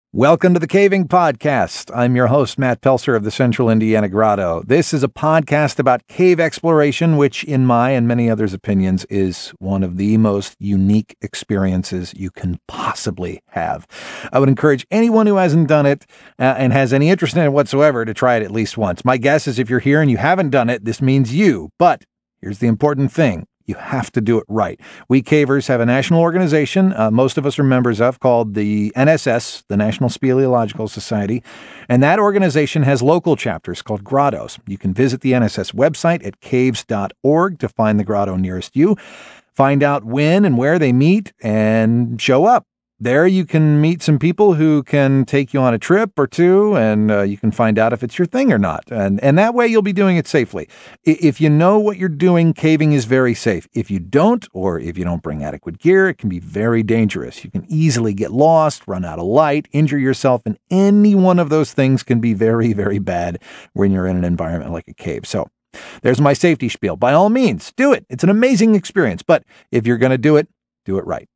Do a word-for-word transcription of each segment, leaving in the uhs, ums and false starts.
Welcome to the Caving Podcast. I'm your host, Matt Pelser of the Central Indiana Grotto. This is a podcast about cave exploration, which in my and many others' opinions is one of the most unique experiences you can possibly have. I would encourage anyone who hasn't done it uh, and has any interest in it whatsoever to try it at least once. My guess is if you're here and you haven't done it, this means you. But here's the important thing. You have to do it right. We cavers have a national organization, uh, most of us are members of, called the N S S, the National Speleological Society. And that organization has local chapters called grottos. You can visit the N S S website at caves dot org to find the grotto nearest you, find out when and where they meet, and show up. There you can meet some people who can take you on a trip or two, and uh, you can find out if it's your thing or not. And and that way you'll be doing it safely. If you know what you're doing, caving is very safe. If you don't, or if you don't bring adequate gear, it can be very dangerous. You can easily get lost, run out of light, injure yourself, and any one of those things can be very, very bad when you're in an environment like a cave. So there's my safety spiel. By all means, do it. It's an amazing experience. But if you're going to do it, do it right.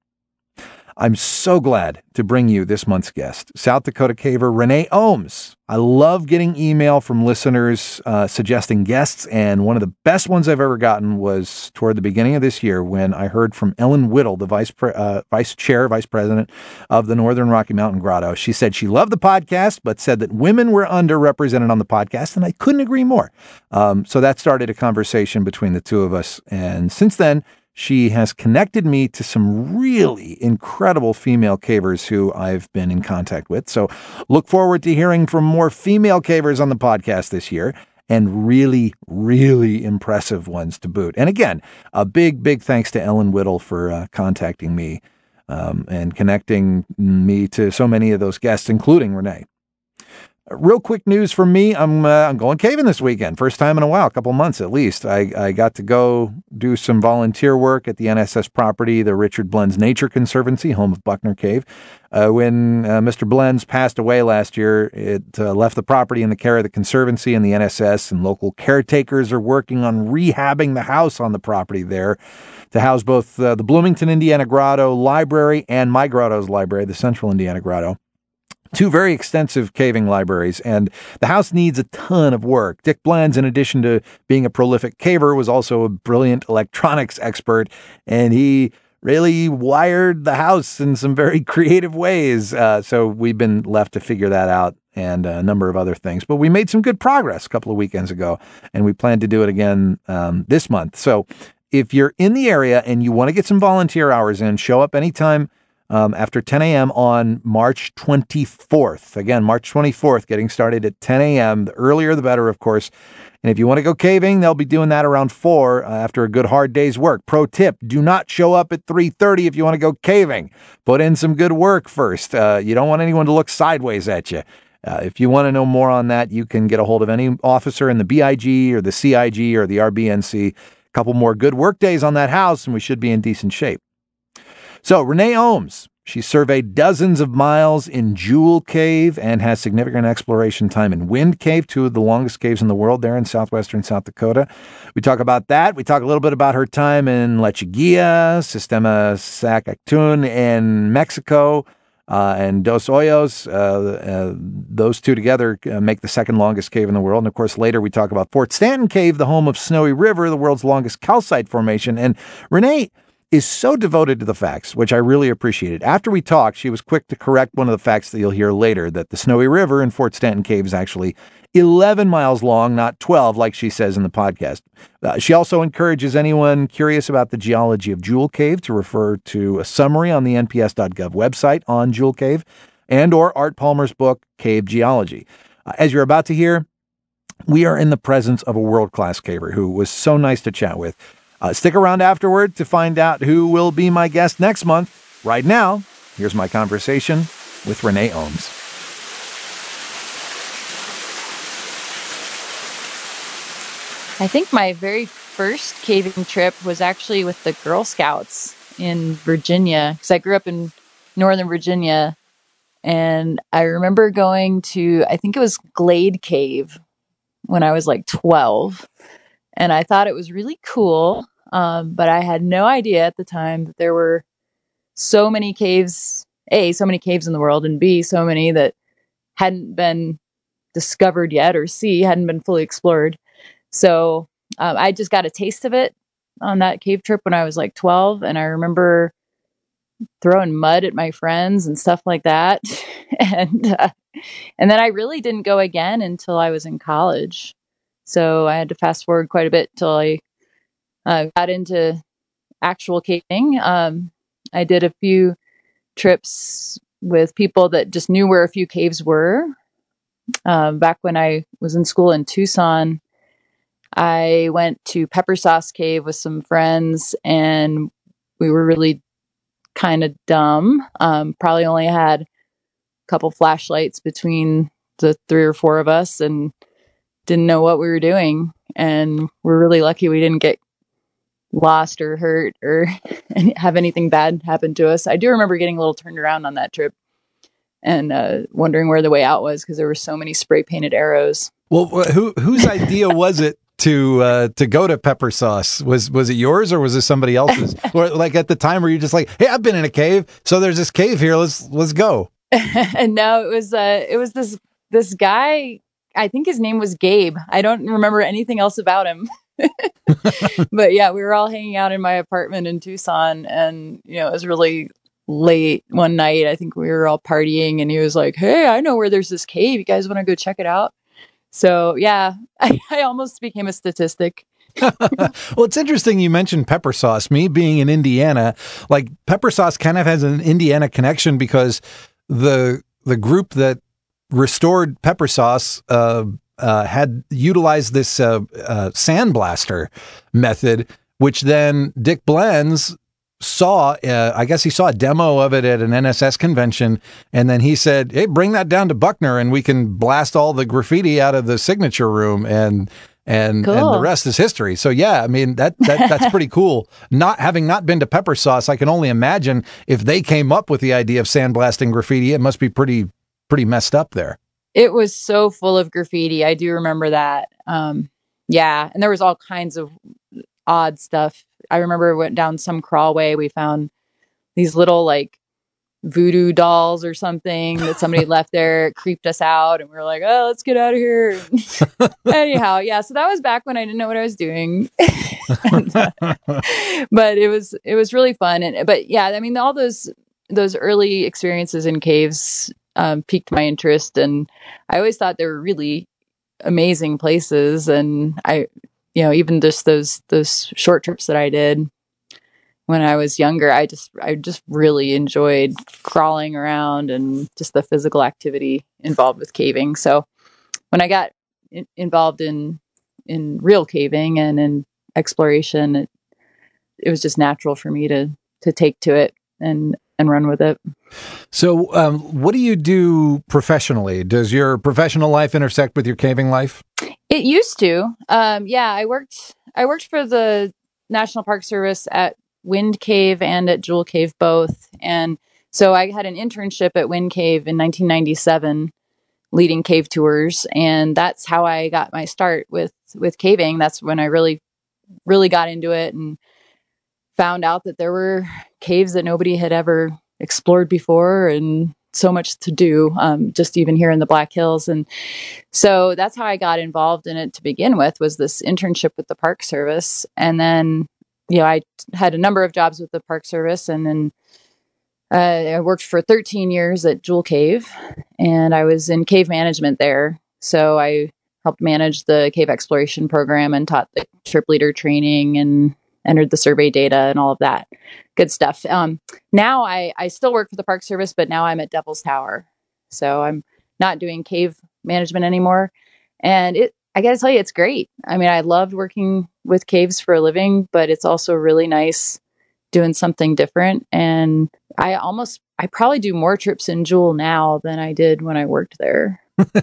I'm so glad to bring you this month's guest, South Dakota caver Renee Ohms. I love getting email from listeners uh, suggesting guests, and one of the best ones I've ever gotten was toward the beginning of this year when I heard from Ellen Whittle, the vice pre- uh, vice chair, vice president of the Northern Rocky Mountain Grotto. She said she loved the podcast, but said that women were underrepresented on the podcast, and I couldn't agree more. Um, so that started a conversation between the two of us, and since then, she has connected me to some really incredible female cavers who I've been in contact with. So look forward to hearing from more female cavers on the podcast this year, and really, really impressive ones to boot. And again, a big, big thanks to Ellen Whittle for uh, contacting me um, and connecting me to so many of those guests, including Renee. Real quick news from me. I'm uh, I'm going caving this weekend. First time in a while, a couple months at least. I, I got to go do some volunteer work at the N S S property, the Richard Blenz Nature Conservancy, home of Buckner Cave. Uh, when uh, Mister Blenz passed away last year, it uh, left the property in the care of the Conservancy and the N S S, and local caretakers are working on rehabbing the house on the property there to house both uh, the Bloomington, Indiana Grotto Library and my grotto's library, the Central Indiana Grotto. Two very extensive caving libraries, and the house needs a ton of work. Dick Blenz, in addition to being a prolific caver, was also a brilliant electronics expert, and he really wired the house in some very creative ways. Uh, so we've been left to figure that out and a number of other things. But we made some good progress a couple of weekends ago, and we plan to do it again um, this month. So if you're in the area and you want to get some volunteer hours in, show up anytime Um, after ten a.m. on March twenty-fourth. Again, March twenty-fourth, getting started at ten a.m. The earlier, the better, of course. And if you want to go caving, they'll be doing that around four uh, after a good hard day's work. Pro tip, do not show up at three thirty if you want to go caving. Put in some good work first. Uh, you don't want anyone to look sideways at you. Uh, if you want to know more on that, you can get a hold of any officer in the B I G or the C I G or the R B N C. A couple more good work days on that house, and we should be in decent shape. So, Renee Ohms, she surveyed dozens of miles in Jewel Cave and has significant exploration time in Wind Cave, two of the longest caves in the world there in southwestern South Dakota. We talk about that. We talk a little bit about her time in Lechuguilla, Sistema Sacactun in Mexico, uh, and Dos Hoyos. Uh, uh, those two together uh, make the second longest cave in the world. And, of course, later we talk about Fort Stanton Cave, the home of Snowy River, the world's longest calcite formation. And Renee is so devoted to the facts, which I really appreciated. After we talked, she was quick to correct one of the facts that you'll hear later, that the Snowy River in Fort Stanton Cave is actually eleven miles long, not twelve, like she says in the podcast. Uh, she also encourages anyone curious about the geology of Jewel Cave to refer to a summary on the N P S dot gov website on Jewel Cave and or Art Palmer's book, Cave Geology. Uh, as you're about to hear, we are in the presence of a world-class caver who was so nice to chat with. Uh, stick around afterward to find out who will be my guest next month. Right now, here's my conversation with Renee Ohms. I think my very first caving trip was actually with the Girl Scouts in Virginia, because I grew up in Northern Virginia, and I remember going to, I think it was Glade Cave when I was like twelve, and I thought it was really cool. Um, but I had no idea at the time that there were so many caves A, so many caves in the world, and B, so many that hadn't been discovered yet, or C, hadn't been fully explored. So um, I just got a taste of it on that cave trip when I was like twelve. And I remember throwing mud at my friends and stuff like that. and, uh, and then I really didn't go again until I was in college. So I had to fast forward quite a bit till I uh, got into actual caving. Um, I did a few trips with people that just knew where a few caves were. Um, back when I was in school in Tucson, I went to Pepper Sauce Cave with some friends, and we were really kind of dumb. Um, probably only had a couple flashlights between the three or four of us and didn't know what we were doing. And we're really lucky we didn't get lost or hurt or have anything bad happen to us. I do remember getting a little turned around on that trip and uh, wondering where the way out was because there were so many spray painted arrows. Well, who whose idea was it to uh, to go to Pepper Sauce? Was was it yours or was it somebody else's? Or like at the time, were you just like, "Hey, I've been in a cave, so there's this cave here. Let's let's go." And no, it was uh, it was this this guy. I think his name was Gabe. I don't remember anything else about him. But yeah, we were all hanging out in my apartment in Tucson, and you know, it was really late one night. I think we were all partying, and he was like, "Hey, I know where there's this cave. You guys want to go check it out?" So yeah, I, I almost became a statistic. Well, it's interesting you mentioned Pepper Sauce. Me being in Indiana, like Pepper Sauce kind of has an Indiana connection because the the group that restored Pepper Sauce uh, uh, had utilized this uh, uh, sandblaster method, which then Dick Blends saw, uh, I guess he saw a demo of it at an N S S convention, and then he said, "Hey, bring that down to Buckner and we can blast all the graffiti out of the signature room," and and cool. and the rest is history. So yeah, I mean that, that that's pretty cool. Not having not been to Pepper Sauce, I can only imagine if they came up with the idea of sandblasting graffiti, it must be pretty pretty messed up there. It was so full of graffiti. I do remember that. Um, yeah, and there was all kinds of odd stuff. I remember we went down some crawlway. We found these little like voodoo dolls or something that somebody left there. It creeped us out, and we were like, "Oh, let's get out of here." Anyhow, yeah. So that was back when I didn't know what I was doing, and, uh, but it was it was really fun. And but yeah, I mean, all those those early experiences in caves um, piqued my interest, and I always thought they were really amazing places. And I, you know, even just those those short trips that I did when I was younger, I just I just really enjoyed crawling around and just the physical activity involved with caving. So when I got in, involved in in real caving and in exploration, it, it was just natural for me to to take to it and and run with it. So um, what do you do professionally? Does your professional life intersect with your caving life? It used to. Um, yeah, I worked I worked for the National Park Service at Wind Cave and at Jewel Cave both. And so I had an internship at Wind Cave in nineteen ninety-seven leading cave tours, and that's how I got my start with with caving. That's when I really really got into it and found out that there were caves that nobody had ever explored before and so much to do, um, just even here in the Black Hills. And so that's how I got involved in it to begin with, was this internship with the Park Service. And then, you know, I had a number of jobs with the Park Service, and then uh, I worked for thirteen years at Jewel Cave, and I was in cave management there. So I helped manage the cave exploration program and taught the trip leader training and entered the survey data and all of that good stuff. Um, now I, I still work for the Park Service, but now I'm at Devil's Tower. So I'm not doing cave management anymore. And it, I got to tell you, it's great. I mean, I loved working with caves for a living, but it's also really nice doing something different. And I almost, I probably do more trips in Jewel now than I did when I worked there.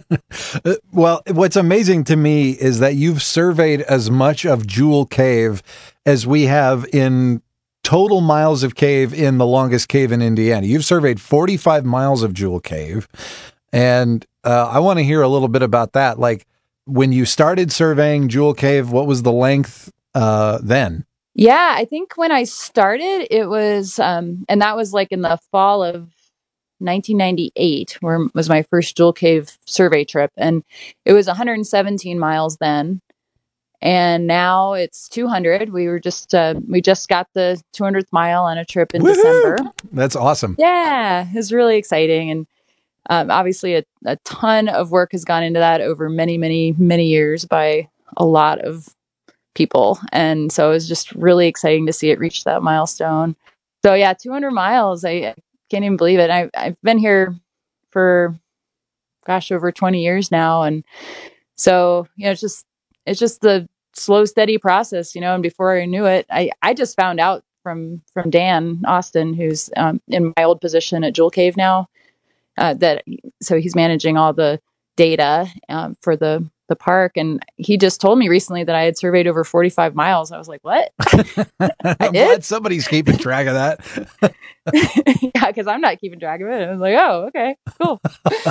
Well, what's amazing to me is that you've surveyed as much of Jewel Cave as we have in total miles of cave in the longest cave in Indiana. You've surveyed forty-five miles of Jewel Cave. And uh, I want to hear a little bit about that. Like, when you started surveying Jewel Cave, what was the length uh, then? Yeah, I think when I started, it was, um, and that was like in the fall of nineteen ninety-eight, where was my first Jewel Cave survey trip, and it was one hundred seventeen miles then. And now it's two hundred. We were just uh, we just got the two hundredth mile on a trip in Woohoo! December. That's awesome. Yeah, it's really exciting, and um, obviously a, a ton of work has gone into that over many, many, many years by a lot of people, and so it was just really exciting to see it reach that milestone. So yeah, two hundred miles. I, I can't even believe it. I, I've been here for gosh over twenty years now, and so you know it's just. It's just the slow, steady process, you know, and before I knew it, I, I just found out from, from Dan Austin, who's um, in my old position at Jewel Cave now, uh, that, so he's managing all the data um, for the, the park. And he just told me recently that I had surveyed over forty-five miles. I was like, what? I'm glad somebody's keeping track of that. Yeah, because I'm not keeping track of it. I was like, oh, okay, cool.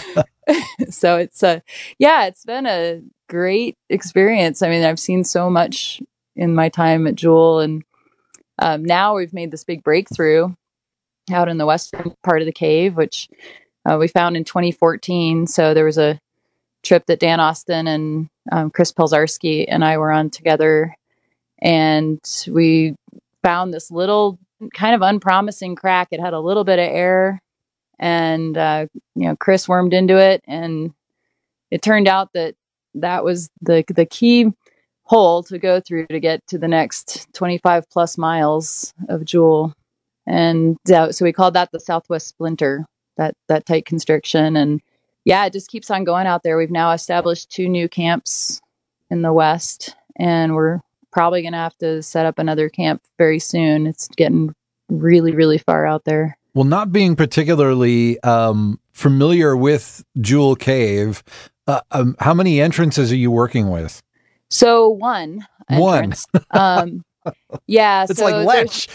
So it's a, yeah, it's been a great experience. I mean, I've seen so much in my time at Jewel, and um, now we've made this big breakthrough out in the western part of the cave, which uh, we found in twenty fourteen. So there was a trip that Dan Austin and um, Chris Pelzarski and I were on together, and we found this little kind of unpromising crack. It had a little bit of air, and uh, you know, Chris wormed into it, and it turned out that that was the the key hole to go through to get to the next twenty-five plus miles of Jewel. And uh, so we called that the Southwest Splinter, that that tight constriction. And yeah, it just keeps on going out there. We've now established two new camps in the west, and we're probably going to have to set up another camp very soon. It's getting really, really far out there. Well, not being particularly um, familiar with Jewel Cave, uh, um, how many entrances are you working with? So one entrance. One. um, yeah. It's so like Lech.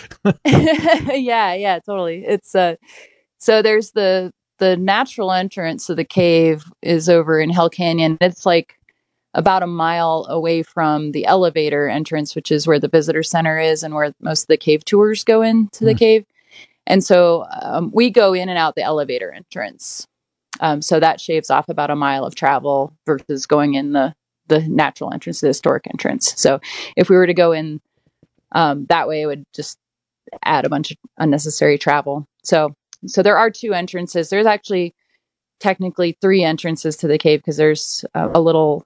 yeah, yeah, totally. It's uh, so there's the the natural entrance to the cave is over in Hell Canyon. It's like about a mile away from the elevator entrance, which is where the visitor center is and where most of the cave tours go into the mm. cave. And so um, we go in and out the elevator entrance. Um, so that shaves off about a mile of travel versus going in the, the natural entrance, the historic entrance. So if we were to go in um, that way, it would just add a bunch of unnecessary travel. So, so there are two entrances. There's actually technically three entrances to the cave because there's a, a little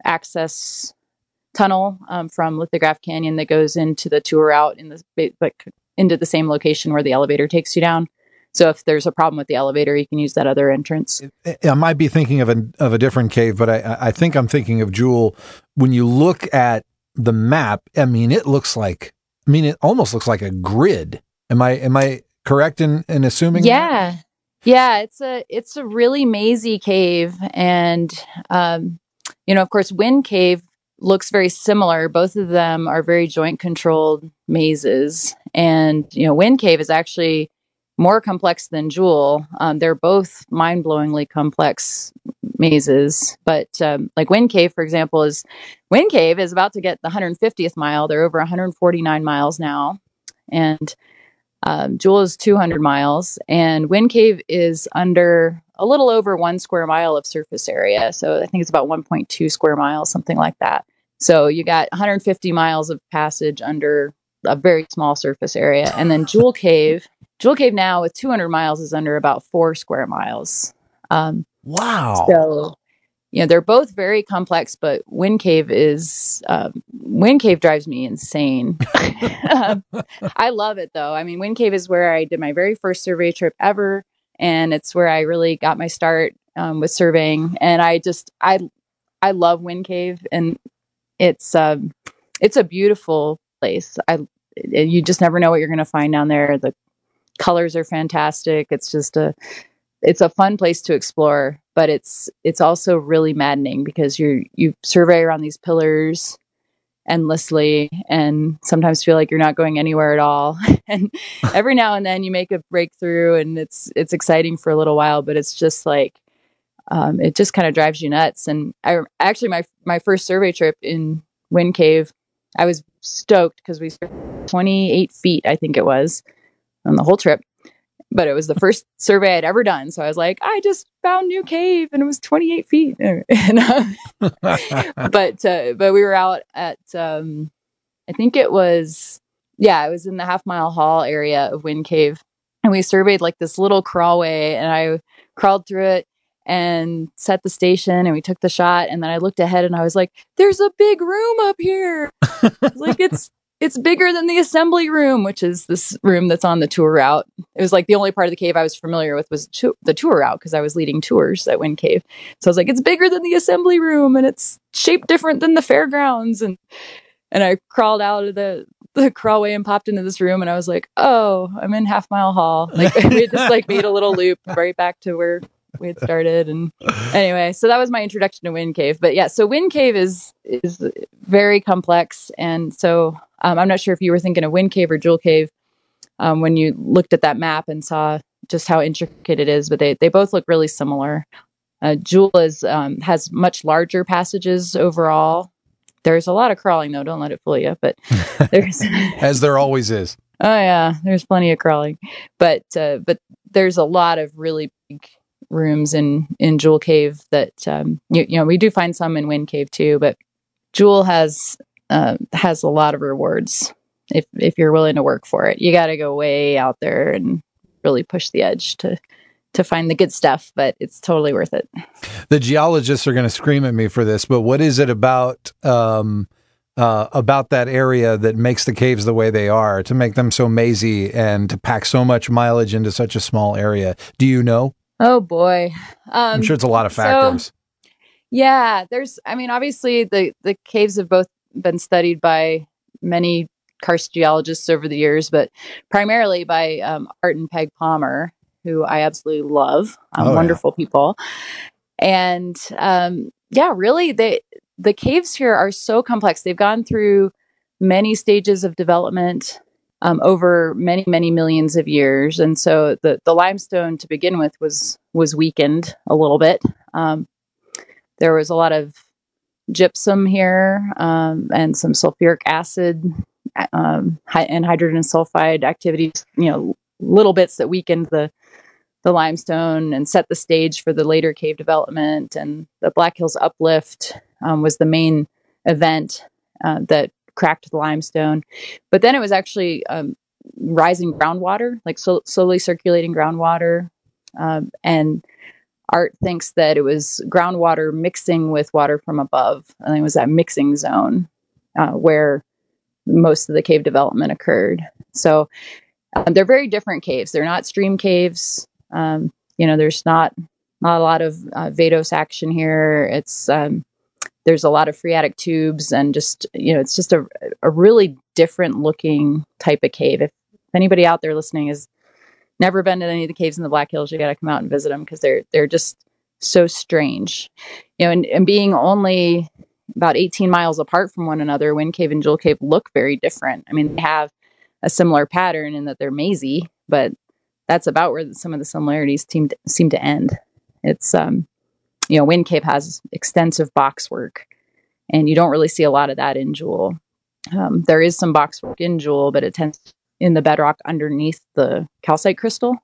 access tunnel um, from Lithograph Canyon that goes into the tour out in the like into the same location where the elevator takes you down. So if there's a problem with the elevator, you can use that other entrance. I might be thinking of a of a different cave, but I, I think I'm thinking of Jewel. When you look at the map, I mean, it looks like, I mean, it almost looks like a grid. Am I am I correct in, in assuming yeah. that? Yeah, it's a it's a really mazy cave, and um, you know, of course, Wind Cave looks very similar. Both of them are very joint controlled mazes, and you know, Wind Cave is actually more complex than Jewel. Um, they're both mind-blowingly complex mazes, but um, like Wind Cave, for example, is Wind Cave is about to get the one hundred fiftieth mile. They're over one hundred forty-nine miles now, and um, Jewel is two hundred miles, and Wind Cave is under a little over one square mile of surface area. So I think it's about one point two square miles, something like that. So you got one hundred fifty miles of passage under a very small surface area, and then Jewel Cave. Jewel Cave now with two hundred miles is under about four square miles. Um, wow. So, you know, they're both very complex, but Wind Cave is, um, Wind Cave drives me insane. um, I love it though. I mean, Wind Cave is where I did my very first survey trip ever. And it's where I really got my start um, with surveying. And I just, I, I love Wind Cave, and it's, um, it's a beautiful place. I, you just never know what you're going to find down there. The colors are fantastic. It's just a, it's a fun place to explore, but it's, it's also really maddening because you you survey around these pillars endlessly and sometimes feel like you're not going anywhere at all. And every now and then you make a breakthrough, and it's, it's exciting for a little while, but it's just like, um, it just kind of drives you nuts. And I actually, my, my first survey trip in Wind Cave, I was stoked because we twenty-eight feet, I think it was, on the whole trip. but it was the first survey I'd ever done. So I was like, I just found new cave and it was twenty-eight feet. And, uh, but, uh, but we were out at, um, I think it was, yeah, it was in the Half Mile Hall area of Wind Cave. And we surveyed like this little crawlway, and I crawled through it and set the station, and we took the shot. And then I looked ahead and I was like, there's a big room up here. Like it's, it's bigger than the assembly room, which is this room that's on the tour route. It was like the only part of the cave I was familiar with was to- the tour route, because I was leading tours at Wind Cave. So I was like, it's bigger than the assembly room, and it's shaped different than the fairgrounds. And and I crawled out of the, the crawlway and popped into this room, and I was like, oh, I'm in Half Mile Hall. Like we had just like made a little loop right back to where we had started. And anyway, so that was my introduction to Wind Cave. But yeah, so Wind Cave is is very complex, and so um, I'm not sure if you were thinking of Wind Cave or Jewel Cave um, when you looked at that map and saw just how intricate it is, but they they both look really similar. Uh, Jewel is um, has much larger passages overall. There's a lot of crawling though; don't let it fool you. But there's as there always is. Oh yeah, there's plenty of crawling, but uh, but there's a lot of really big rooms in in Jewel Cave that um, you, you know we do find some in Wind Cave too, but Jewel has uh, has a lot of rewards if if you're willing to work for it. You got to go way out there and really push the edge to to find the good stuff, but it's totally worth it. The geologists are going to scream at me for this, but what is it about um, uh, about that area that makes the caves the way they are, to make them so mazy and to pack so much mileage into such a small area? Do you know? Oh boy. Um, I'm sure it's a lot of factors. So, yeah, there's, I mean, obviously the, the caves have both been studied by many karst geologists over the years, but primarily by um, Art and Peg Palmer, who I absolutely love. Um, oh, wonderful yeah. people. And um, yeah, really, they, the caves here are so complex. They've gone through many stages of development um, over many, many millions of years. And so the, the limestone to begin with was, was weakened a little bit. Um, there was a lot of gypsum here um, and some sulfuric acid um, and hydrogen sulfide activities, you know, little bits that weakened the the limestone and set the stage for the later cave development. And the Black Hills Uplift um, was the main event uh, that cracked the limestone. But then it was actually um, rising groundwater, like so, slowly circulating groundwater. Um, and Art thinks that it was groundwater mixing with water from above. And it was that mixing zone uh, where most of the cave development occurred. So um, they're very different caves. They're not stream caves. Um, you know, there's not, not a lot of uh, Vados action here. It's, um, there's a lot of phreatic tubes and just, you know, it's just a, a really different looking type of cave. If anybody out there listening has never been to any of the caves in the Black Hills, you got to come out and visit them, because they're, they're just so strange, you know, and, and being only about eighteen miles apart from one another, Wind Cave and Jewel Cave look very different. I mean, they have a similar pattern in that they're mazy, but that's about where some of the similarities seem to, seem to end. It's, um, you know, Wind Cave has extensive box work, and you don't really see a lot of that in Jewel. Um, there is some box work in Jewel, but it tends in the bedrock underneath the calcite crystal.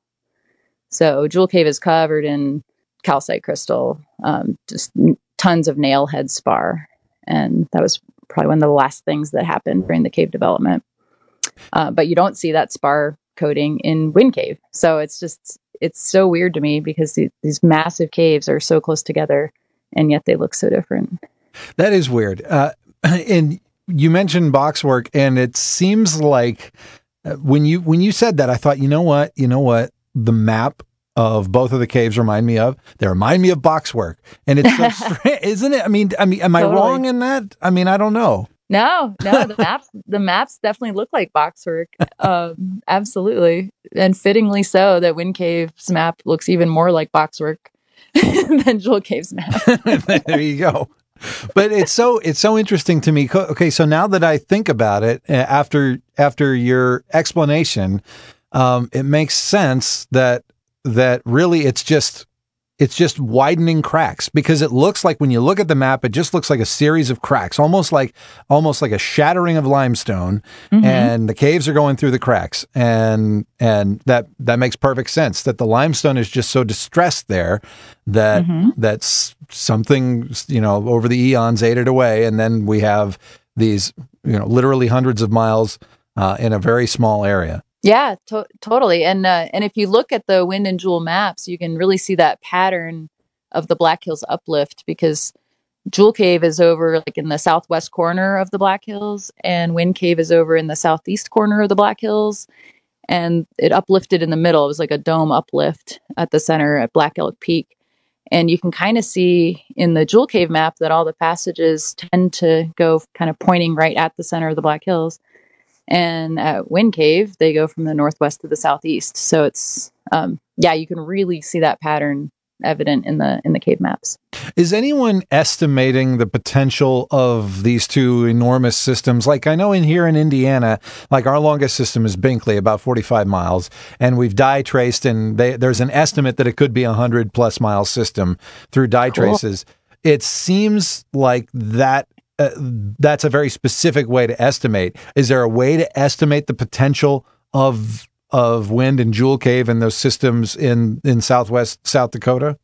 So Jewel Cave is covered in calcite crystal, um, just tons of nail head spar. And that was probably one of the last things that happened during the cave development. Uh, but you don't see that spar coating in Wind Cave. So it's just, it's so weird to me, because the, these massive caves are so close together, and yet they look so different. That is weird. Uh, and you mentioned box work, and it seems like uh, when you, when you said that, I thought, you know what, you know what, the map of both of the caves remind me of, they remind me of box work. And it's so strange, isn't it? I mean, I mean, am totally. I wrong in that? I mean, I don't know. No, no, the maps, the maps definitely look like box work. Um, absolutely. And fittingly so, that Wind Cave's map looks even more like box work than Jewel Cave's map. There you go. But it's so, it's so interesting to me. Okay. So now that I think about it, after, after your explanation, um, it makes sense that, that really it's just, it's just widening cracks, because it looks like, when you look at the map, it just looks like a series of cracks, almost like almost like a shattering of limestone, mm-hmm. and the caves are going through the cracks, and and that that makes perfect sense. That the limestone is just so distressed there that mm-hmm. that's something, you know, over the eons ate it away, and then we have these, you know, literally hundreds of miles uh, in a very small area. Yeah, to- totally. And uh, and if you look at the Wind and Jewel maps, you can really see that pattern of the Black Hills uplift, because Jewel Cave is over like in the southwest corner of the Black Hills, and Wind Cave is over in the southeast corner of the Black Hills, and it uplifted in the middle. It was like a dome uplift at the center at Black Elk Peak. And you can kind of see in the Jewel Cave map that all the passages tend to go kind of pointing right at the center of the Black Hills. And at Wind Cave, they go from the northwest to the southeast. So it's, um, yeah, you can really see that pattern evident in the in the cave maps. Is anyone estimating the potential of these two enormous systems? Like, I know in here in Indiana, like our longest system is Binkley, about forty-five miles, and we've dye traced, and they, there's an estimate that it could be a hundred plus mile system through dye cool. traces. It seems like that uh, that's a very specific way to estimate. Is there a way to estimate the potential of of Wind and Jewel Cave and those systems in in southwest South Dakota?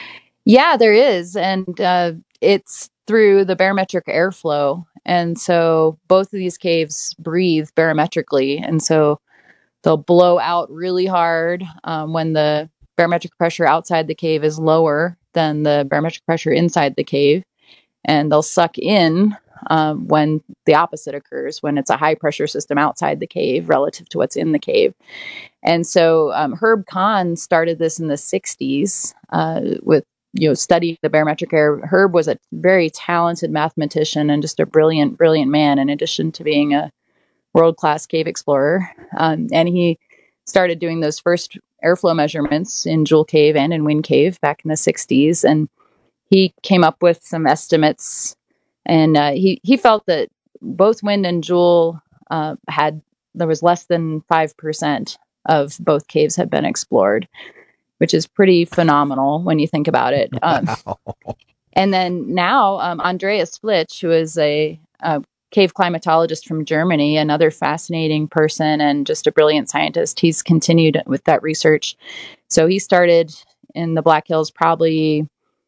Yeah, there is. And uh, it's through the barometric airflow. And so both of these caves breathe barometrically. And so they'll blow out really hard um, when the barometric pressure outside the cave is lower than the barometric pressure inside the cave. And they'll suck in um, when the opposite occurs, when it's a high pressure system outside the cave relative to what's in the cave. And so um, Herb Kahn started this in the sixties uh, with, you know, studying the barometric air. Herb was a very talented mathematician and just a brilliant, brilliant man, in addition to being a world-class cave explorer. Um, and he started doing those first airflow measurements in Jewel Cave and in Wind Cave back in the sixties. And he came up with some estimates, and uh, he, he felt that both Wind and Jewel uh, had, there was less than five percent of both caves had been explored, which is pretty phenomenal when you think about it. Um, wow. And then now um, Andreas Flitsch, who is a, a cave climatologist from Germany, another fascinating person and just a brilliant scientist, he's continued with that research. So he started in the Black Hills probably,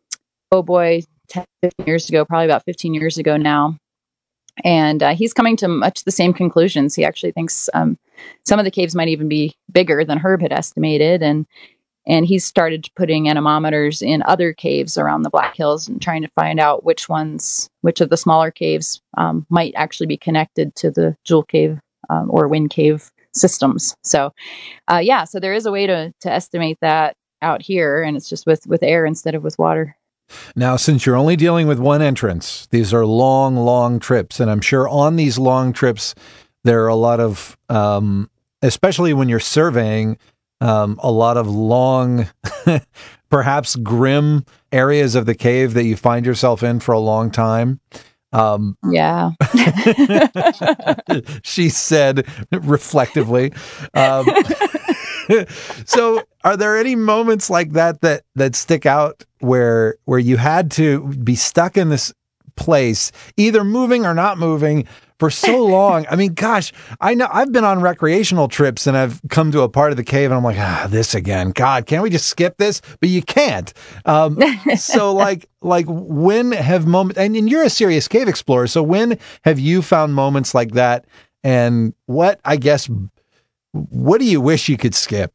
oh boy, ten, fifteen years ago, probably about fifteen years ago now. And uh, he's coming to much the same conclusions. He actually thinks um, some of the caves might even be bigger than Herb had estimated. And and he's started putting anemometers in other caves around the Black Hills and trying to find out which ones, which of the smaller caves um, might actually be connected to the Jewel Cave um, or Wind Cave systems. So, uh, yeah, so there is a way to to estimate that out here, and it's just with, with air instead of with water. Now, since you're only dealing with one entrance, these are long, long trips. And I'm sure on these long trips, there are a lot of, um, especially when you're surveying, um, a lot of long, perhaps grim areas of the cave that you find yourself in for a long time. Um, yeah. She said reflectively. Um, so are there any moments like that, that, that stick out where, where you had to be stuck in this place, either moving or not moving for so long? I mean, gosh, I know I've been on recreational trips and I've come to a part of the cave and I'm like, ah, this again, God, can't we just skip this? But you can't. Um, so like, like when have moments, and, and you're a serious cave explorer. So when have you found moments like that? And what, I guess, what do you wish you could skip?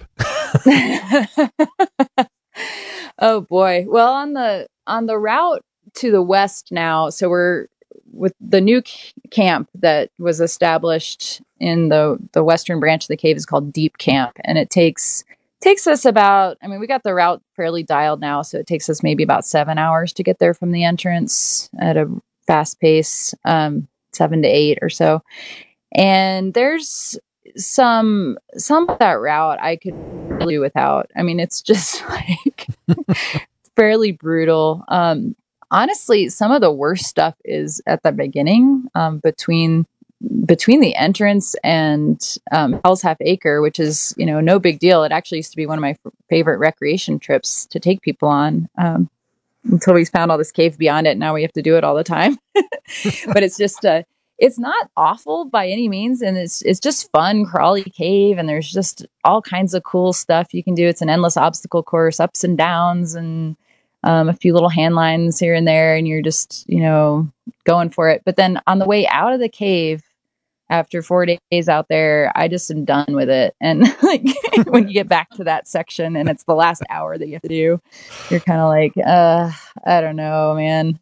Oh boy. Well, on the on the route to the west now, so we're with the new c- camp that was established in the the western branch of the cave is called Deep Camp, and it takes takes us about, I mean, we got the route fairly dialed now, so it takes us maybe about seven hours to get there from the entrance at a fast pace, um, seven to eight or so. And there's some some of that route I could really do without. I mean, it's just like fairly brutal. Um, honestly, some of the worst stuff is at the beginning, um, between between the entrance and um, Hell's Half Acre, which is, you know, no big deal. It actually used to be one of my f- favorite recreation trips to take people on um, until we found all this cave beyond it. Now we have to do it all the time. But it's just, uh, it's not awful by any means. And it's, it's just fun, crawly cave. And there's just all kinds of cool stuff you can do. It's an endless obstacle course, ups and downs, and um, a few little hand lines here and there. And you're just, you know, going for it. But then on the way out of the cave, after four days out there, I just am done with it. And like when you get back to that section and it's the last hour that you have to do, you're kind of like, uh, I don't know, man.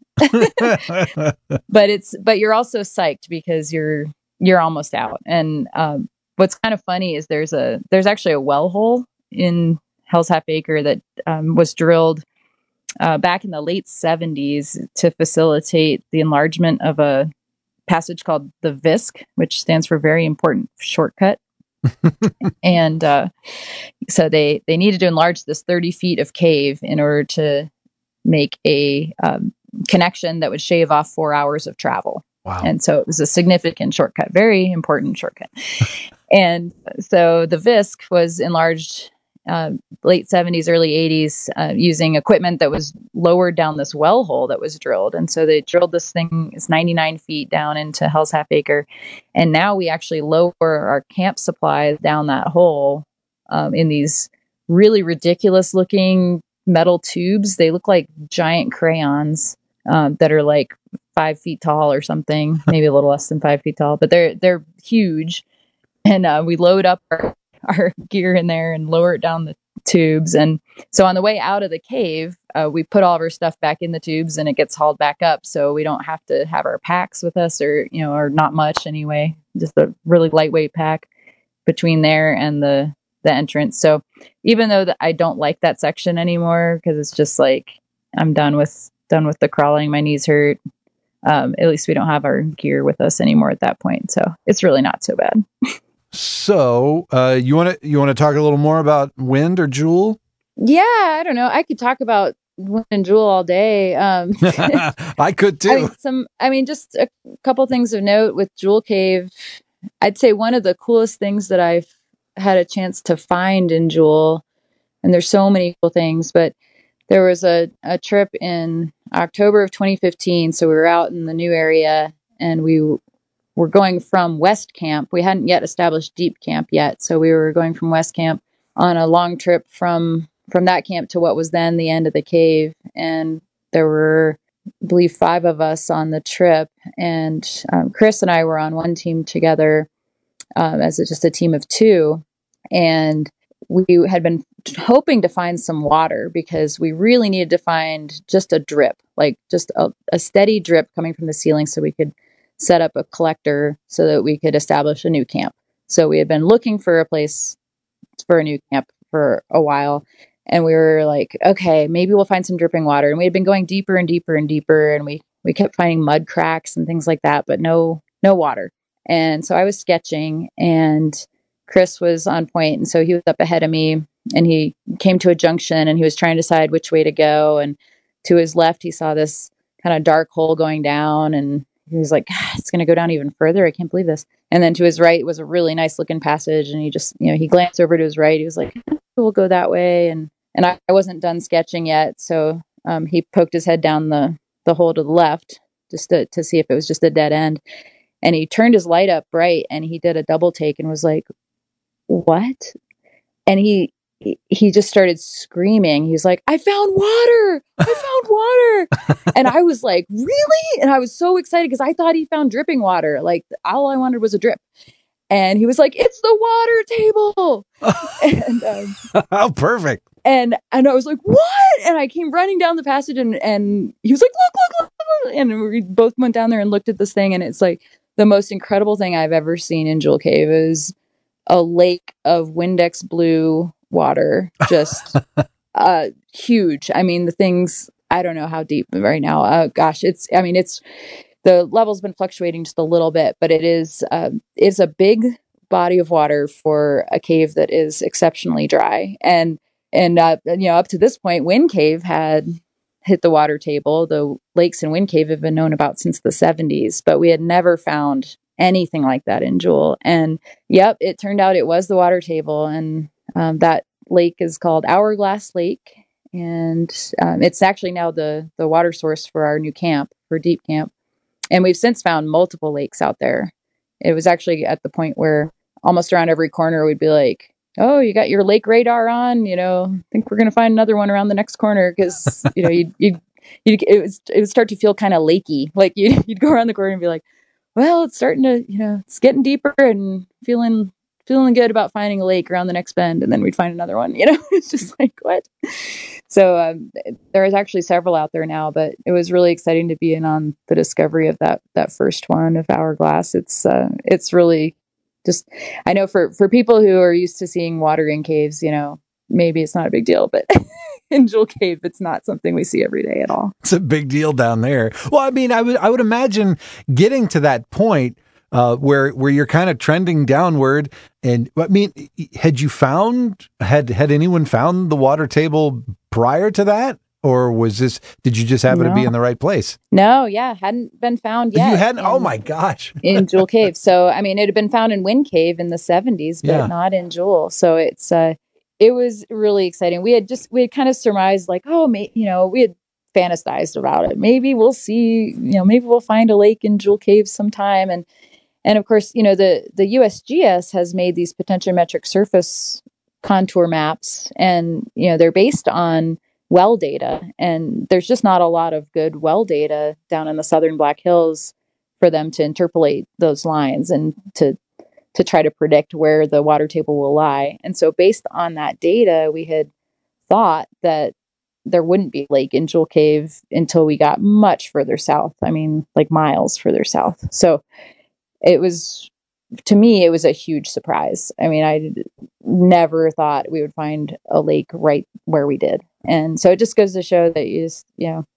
but it's, but you're also psyched because you're, you're almost out. And, um, what's kind of funny is there's a, there's actually a well hole in Hell's Half Acre that, um, was drilled, uh, back in the late seventies to facilitate the enlargement of a passage called the V I S C, which stands for Very Important Shortcut. and uh, so they, they needed to enlarge this thirty feet of cave in order to make a um, connection that would shave off four hours of travel. Wow. And so it was a significant shortcut, very important shortcut. And so the V I S C was enlarged uh, late seventies, early eighties, uh, using equipment that was lowered down this well hole that was drilled. And so they drilled this thing, it's ninety-nine feet down into Hell's Half Acre. And now we actually lower our camp supplies down that hole um, in these really ridiculous looking metal tubes. They look like giant crayons um, that are like five feet tall or something, maybe a little less than five feet tall, but they're, they're huge. And uh, we load up our our gear in there and lower it down the tubes. And so on the way out of the cave, uh, we put all of our stuff back in the tubes and it gets hauled back up. So we don't have to have our packs with us, or, you know, or not much anyway, just a really lightweight pack between there and the, the entrance. So even though that I don't like that section anymore, because it's just like, I'm done with, done with the crawling. My knees hurt. Um, at least we don't have our gear with us anymore at that point. So it's really not so bad. So, uh, you want to you want to talk a little more about Wind or Jewel? Yeah, I don't know. I could talk about Wind and Jewel all day. Um, I could too. I mean, some, I mean, just a couple things of note with Jewel Cave. I'd say one of the coolest things that I've had a chance to find in Jewel, and there's so many cool things, but there was a, a trip in October of twenty fifteen. So we were out in the new area and we We're going from West Camp. We hadn't yet established Deep Camp yet. So we were going from West Camp on a long trip from, from that camp to what was then the end of the cave. And there were, I believe, five of us on the trip. And um, Chris and I were on one team together um, as a, just a team of two. And we had been hoping to find some water because we really needed to find just a drip, like just a, a steady drip coming from the ceiling so we could set up a collector so that we could establish a new camp. So we had been looking for a place for a new camp for a while. And we were like, okay, maybe we'll find some dripping water. And we had been going deeper and deeper and deeper. And we, we kept finding mud cracks and things like that, but no, no water. And so I was sketching and Chris was on point. And so he was up ahead of me and he came to a junction and he was trying to decide which way to go. And to his left, he saw this kind of dark hole going down, and he was like, it's going to go down even further. I can't believe this. And then to his right was a really nice looking passage. And he just, you know, he glanced over to his right. He was like, we'll go that way. And, and I, I wasn't done sketching yet. So um, he poked his head down the, the hole to the left just to, to see if it was just a dead end. And he turned his light up bright and he did a double take and was like, what? And he, he just started screaming. He was like, I found water. I found water. And I was like, really? And I was so excited because I thought he found dripping water. Like all I wanted was a drip. And he was like, it's the water table. and um, How perfect. And and I was like, what? And I came running down the passage and, and he was like, look, look, look, look. And we both went down there and looked at this thing. And it's like the most incredible thing I've ever seen in Jewel Cave is a lake of Windex blue water, just uh, huge. I mean, the thing's, I don't know how deep right now. Uh, gosh, it's, I mean, it's, the level's been fluctuating just a little bit, but it is, uh, is a big body of water for a cave that is exceptionally dry. And, and, uh, you know, up to this point, Wind Cave had hit the water table. The lakes in Wind Cave have been known about since the seventies, but we had never found anything like that in Jewel. And yep, it turned out it was the water table. And um, that lake is called Hourglass Lake. And um, it's actually now the, the water source for our new camp, for Deep Camp. And we've since found multiple lakes out there. It was actually at the point where almost around every corner we'd be like, oh, you got your lake radar on, you know, I think we're going to find another one around the next corner. Cause you know, you'd, you'd, you'd, it was, it would start to feel kind of lakey. Like you'd, you'd go around the corner and be like, well, it's starting to, you know, it's getting deeper and feeling, feeling good about finding a lake around the next bend. And then we'd find another one, you know, it's just like, what? So um, there is actually several out there now, but it was really exciting to be in on the discovery of that, that first one of Hourglass. It's, uh, it's really, just, I know for, for people who are used to seeing water in caves, you know, maybe it's not a big deal, but in Jewel Cave, it's not something we see every day at all. It's a big deal down there. Well, I mean, I would, I would imagine getting to that point uh, where, where you're kind of trending downward. And I mean, had you found, had, had anyone found the water table prior to that? Or was this, did you just happen no. to be in the right place? No, yeah, hadn't been found yet. You hadn't? In, oh my gosh. in Jewel Cave. So, I mean, it had been found in Wind Cave in the seventies, but yeah. not in Jewel. So it's, uh, it was really exciting. We had just, we had kind of surmised like, oh, may, you know, we had fantasized about it. Maybe we'll see, you know, maybe we'll find a lake in Jewel Cave sometime. And, and of course, you know, the, the U S G S has made these potentiometric surface contour maps, and, you know, they're based on well data, and there's just not a lot of good well data down in the southern Black Hills for them to interpolate those lines and to to try to predict where the water table will lie. And so based on that data, we had thought that there wouldn't be a lake in Jewel Cave until we got much further south. I mean, like miles further south. So it was, to me, it was a huge surprise. I mean, I never thought we would find a lake right where we did. And so it just goes to show that you just, you know,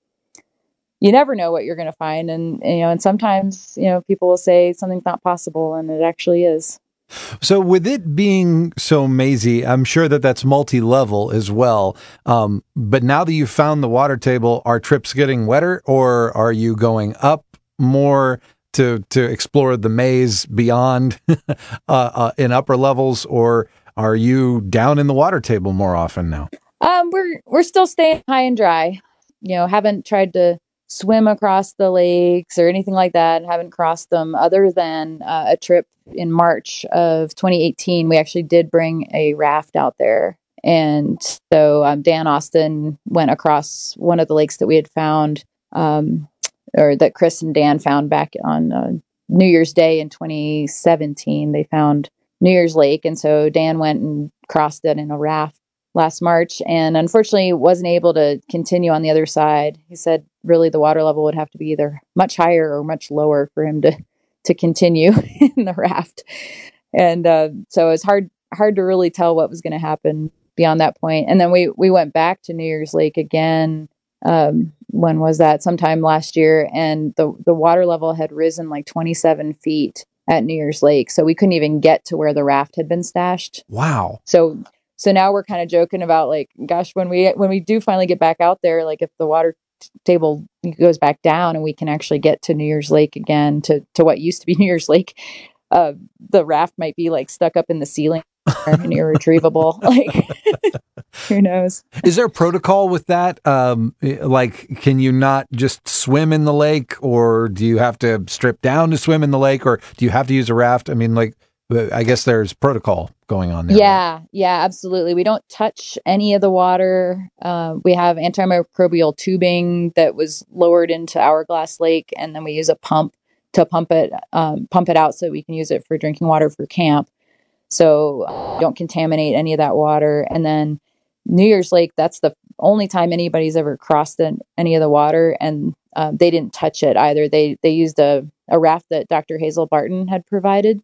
you never know what you're going to find. And, you know, and sometimes, you know, people will say something's not possible, and it actually is. So with it being so mazy, I'm sure that that's multi-level as well. Um, but now that you've found the water table, are trips getting wetter, or are you going up more to, to explore the maze beyond uh, uh, in upper levels, or are you down in the water table more often now? Um, we're, we're still staying high and dry, you know, haven't tried to swim across the lakes or anything like that. Haven't crossed them other than uh, a trip in March of twenty eighteen. We actually did bring a raft out there. And so um, Dan Austin went across one of the lakes that we had found, um, or that Chris and Dan found back on uh, New Year's Day in twenty seventeen. They found New Year's Lake. And so Dan went and crossed it in a raft last March, and unfortunately wasn't able to continue on the other side. He said really the water level would have to be either much higher or much lower for him to to continue in the raft. And uh, so it's hard hard to really tell what was going to happen beyond that point. And then we we went back to New Year's Lake again. Um, when was that? Sometime last year, and the the water level had risen like twenty-seven feet at New Year's Lake, so we couldn't even get to where the raft had been stashed. Wow. So So now we're kind of joking about like, gosh, when we when we do finally get back out there, like if the water t- table goes back down and we can actually get to New Year's Lake again, to, to what used to be New Year's Lake, uh, the raft might be like stuck up in the ceiling and irretrievable. Like, who knows? Is there a protocol with that? Um, like, can you not just swim in the lake, or do you have to strip down to swim in the lake, or do you have to use a raft? I mean, like, I guess there's protocol going on there. Yeah, right? yeah, absolutely. We don't touch any of the water. Uh, we have antimicrobial tubing that was lowered into Hourglass Lake, and then we use a pump to pump it, um, pump it out so we can use it for drinking water for camp. So uh, don't contaminate any of that water. And then New Year's Lake, that's the only time anybody's ever crossed in, any of the water, and uh, they didn't touch it either. They they used a, a raft that Doctor Hazel Barton had provided.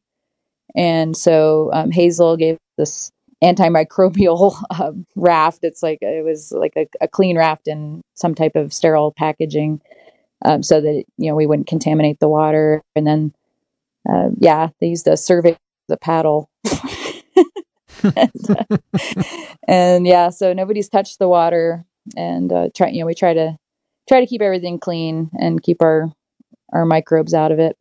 And so um, Hazel gave this antimicrobial uh, raft. It's like, it was like a, a clean raft in some type of sterile packaging, um, so that, you know, we wouldn't contaminate the water. And then, uh, yeah, they used a survey, the paddle. and, uh, and yeah, so nobody's touched the water, and uh, try, you know, we try to try to keep everything clean and keep our, our microbes out of it.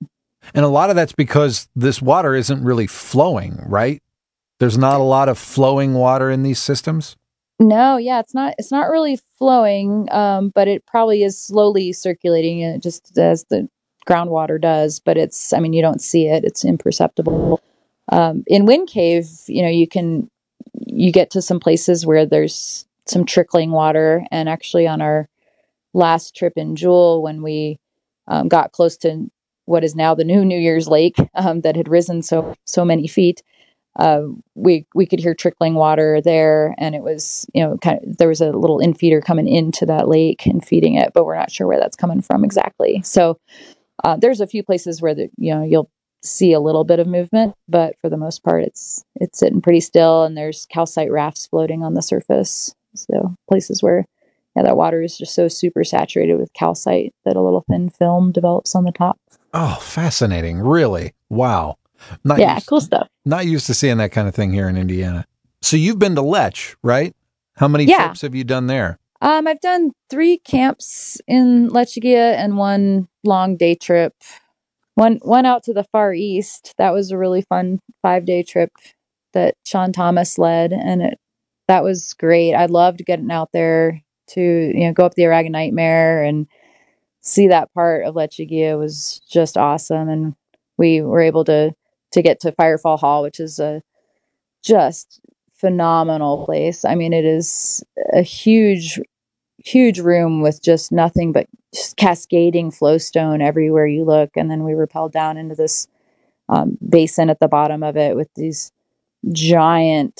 And a lot of that's because this water isn't really flowing, right? There's not a lot of flowing water in these systems? No, yeah, it's not it's not really flowing, um, but it probably is slowly circulating, uh, just as the groundwater does, but it's, I mean, you don't see it. It's imperceptible. Um, in Wind Cave, you know, you can, you get to some places where there's some trickling water. And actually on our last trip in Jewel, when we um, got close to what is now the new New Year's Lake, um, that had risen so, so many feet, uh, we, we could hear trickling water there. And it was, you know, kind of, there was a little infeeder coming into that lake and feeding it, but we're not sure where that's coming from exactly. So, Uh, there's a few places where the, you know, you'll see a little bit of movement, but for the most part, it's it's sitting pretty still. And there's calcite rafts floating on the surface. So places where, yeah, that water is just so super saturated with calcite that a little thin film develops on the top. Oh, fascinating! Really? Wow. Not yeah, used, cool stuff. Not used to seeing that kind of thing here in Indiana. So you've been to Lech, right? How many yeah. trips have you done there? Um, I've done three camps in Lechuga and one long day trip. One one out to the far east. That was a really fun five day trip that Sean Thomas led, and it that was great. I loved getting out there to, you know, go up the Aragon Nightmare and see that part of Lechuga. It was just awesome, and we were able to to get to Firefall Hall, which is a just phenomenal place. I mean, it is a huge huge room with just nothing but just cascading flowstone everywhere you look. And then we rappelled down into this um, basin at the bottom of it with these giant,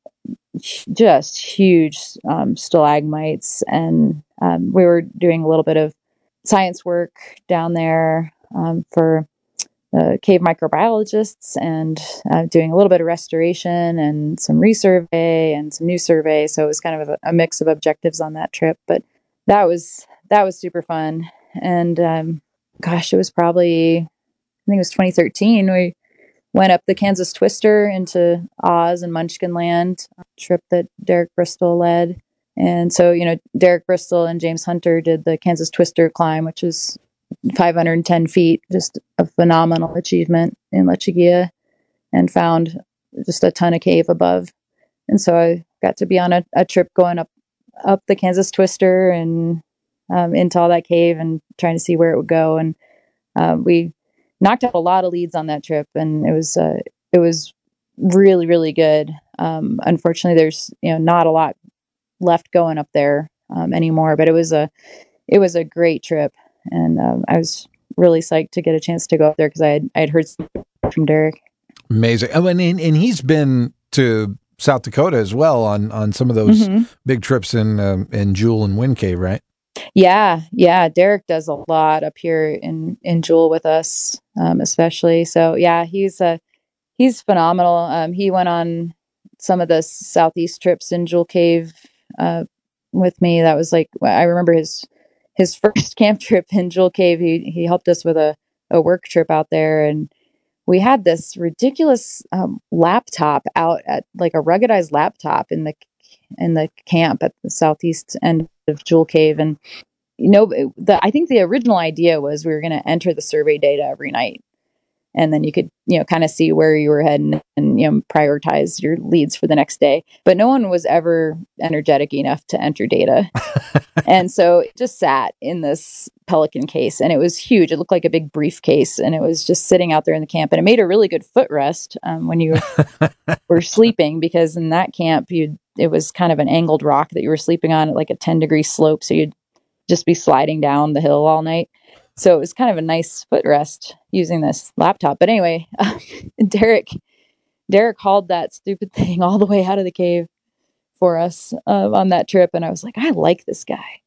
just huge um, stalagmites. And um, we were doing a little bit of science work down there um, for uh, cave microbiologists, and uh, doing a little bit of restoration and some resurvey and some new survey. So it was kind of a, a mix of objectives on that trip, but that was, that was super fun. And, um, gosh, it was probably, I think it was twenty thirteen. We went up the Kansas Twister into Oz and Munchkin Land, a trip that Derek Bristol led. And so, you know, Derek Bristol and James Hunter did the Kansas Twister climb, which is five hundred ten feet, just a phenomenal achievement in Lechuga, and found just a ton of cave above. And so I got to be on a, a trip going up, up the Kansas Twister and um, into all that cave and trying to see where it would go. And uh, we knocked out a lot of leads on that trip, and it was, uh, it was really, really good. Um, unfortunately, there's, you know, not a lot left going up there um, anymore, but it was a, it was a great trip. And um, I was really psyched to get a chance to go up there because I had I had heard from Derek. Amazing. Oh, and and he's been to South Dakota as well on, on some of those mm-hmm. big trips in um, in Jewel and Wind Cave, right? Yeah, yeah. Derek does a lot up here in, in Jewel with us, um, especially. So yeah, he's uh, he's phenomenal. Um, he went on some of the southeast trips in Jewel Cave uh, with me. That was like, I remember his. His first camp trip in Jewel Cave, he he helped us with a, a work trip out there, and we had this ridiculous um, laptop out at like a ruggedized laptop in the in the camp at the southeast end of Jewel Cave. And you know, the I think the original idea was we were going to enter the survey data every night, and then you could, you know, kind of see where you were heading and, you know, prioritize your leads for the next day. But no one was ever energetic enough to enter data. And so it just sat in this Pelican case, and it was huge. It looked like a big briefcase, and it was just sitting out there in the camp. And it made a really good footrest um, when you were sleeping, because in that camp, you it was kind of an angled rock that you were sleeping on at like a ten degree slope. So you'd just be sliding down the hill all night. So it was kind of a nice footrest using this laptop. But anyway, uh, Derek, Derek hauled that stupid thing all the way out of the cave for us uh, on that trip, and I was like, I like this guy.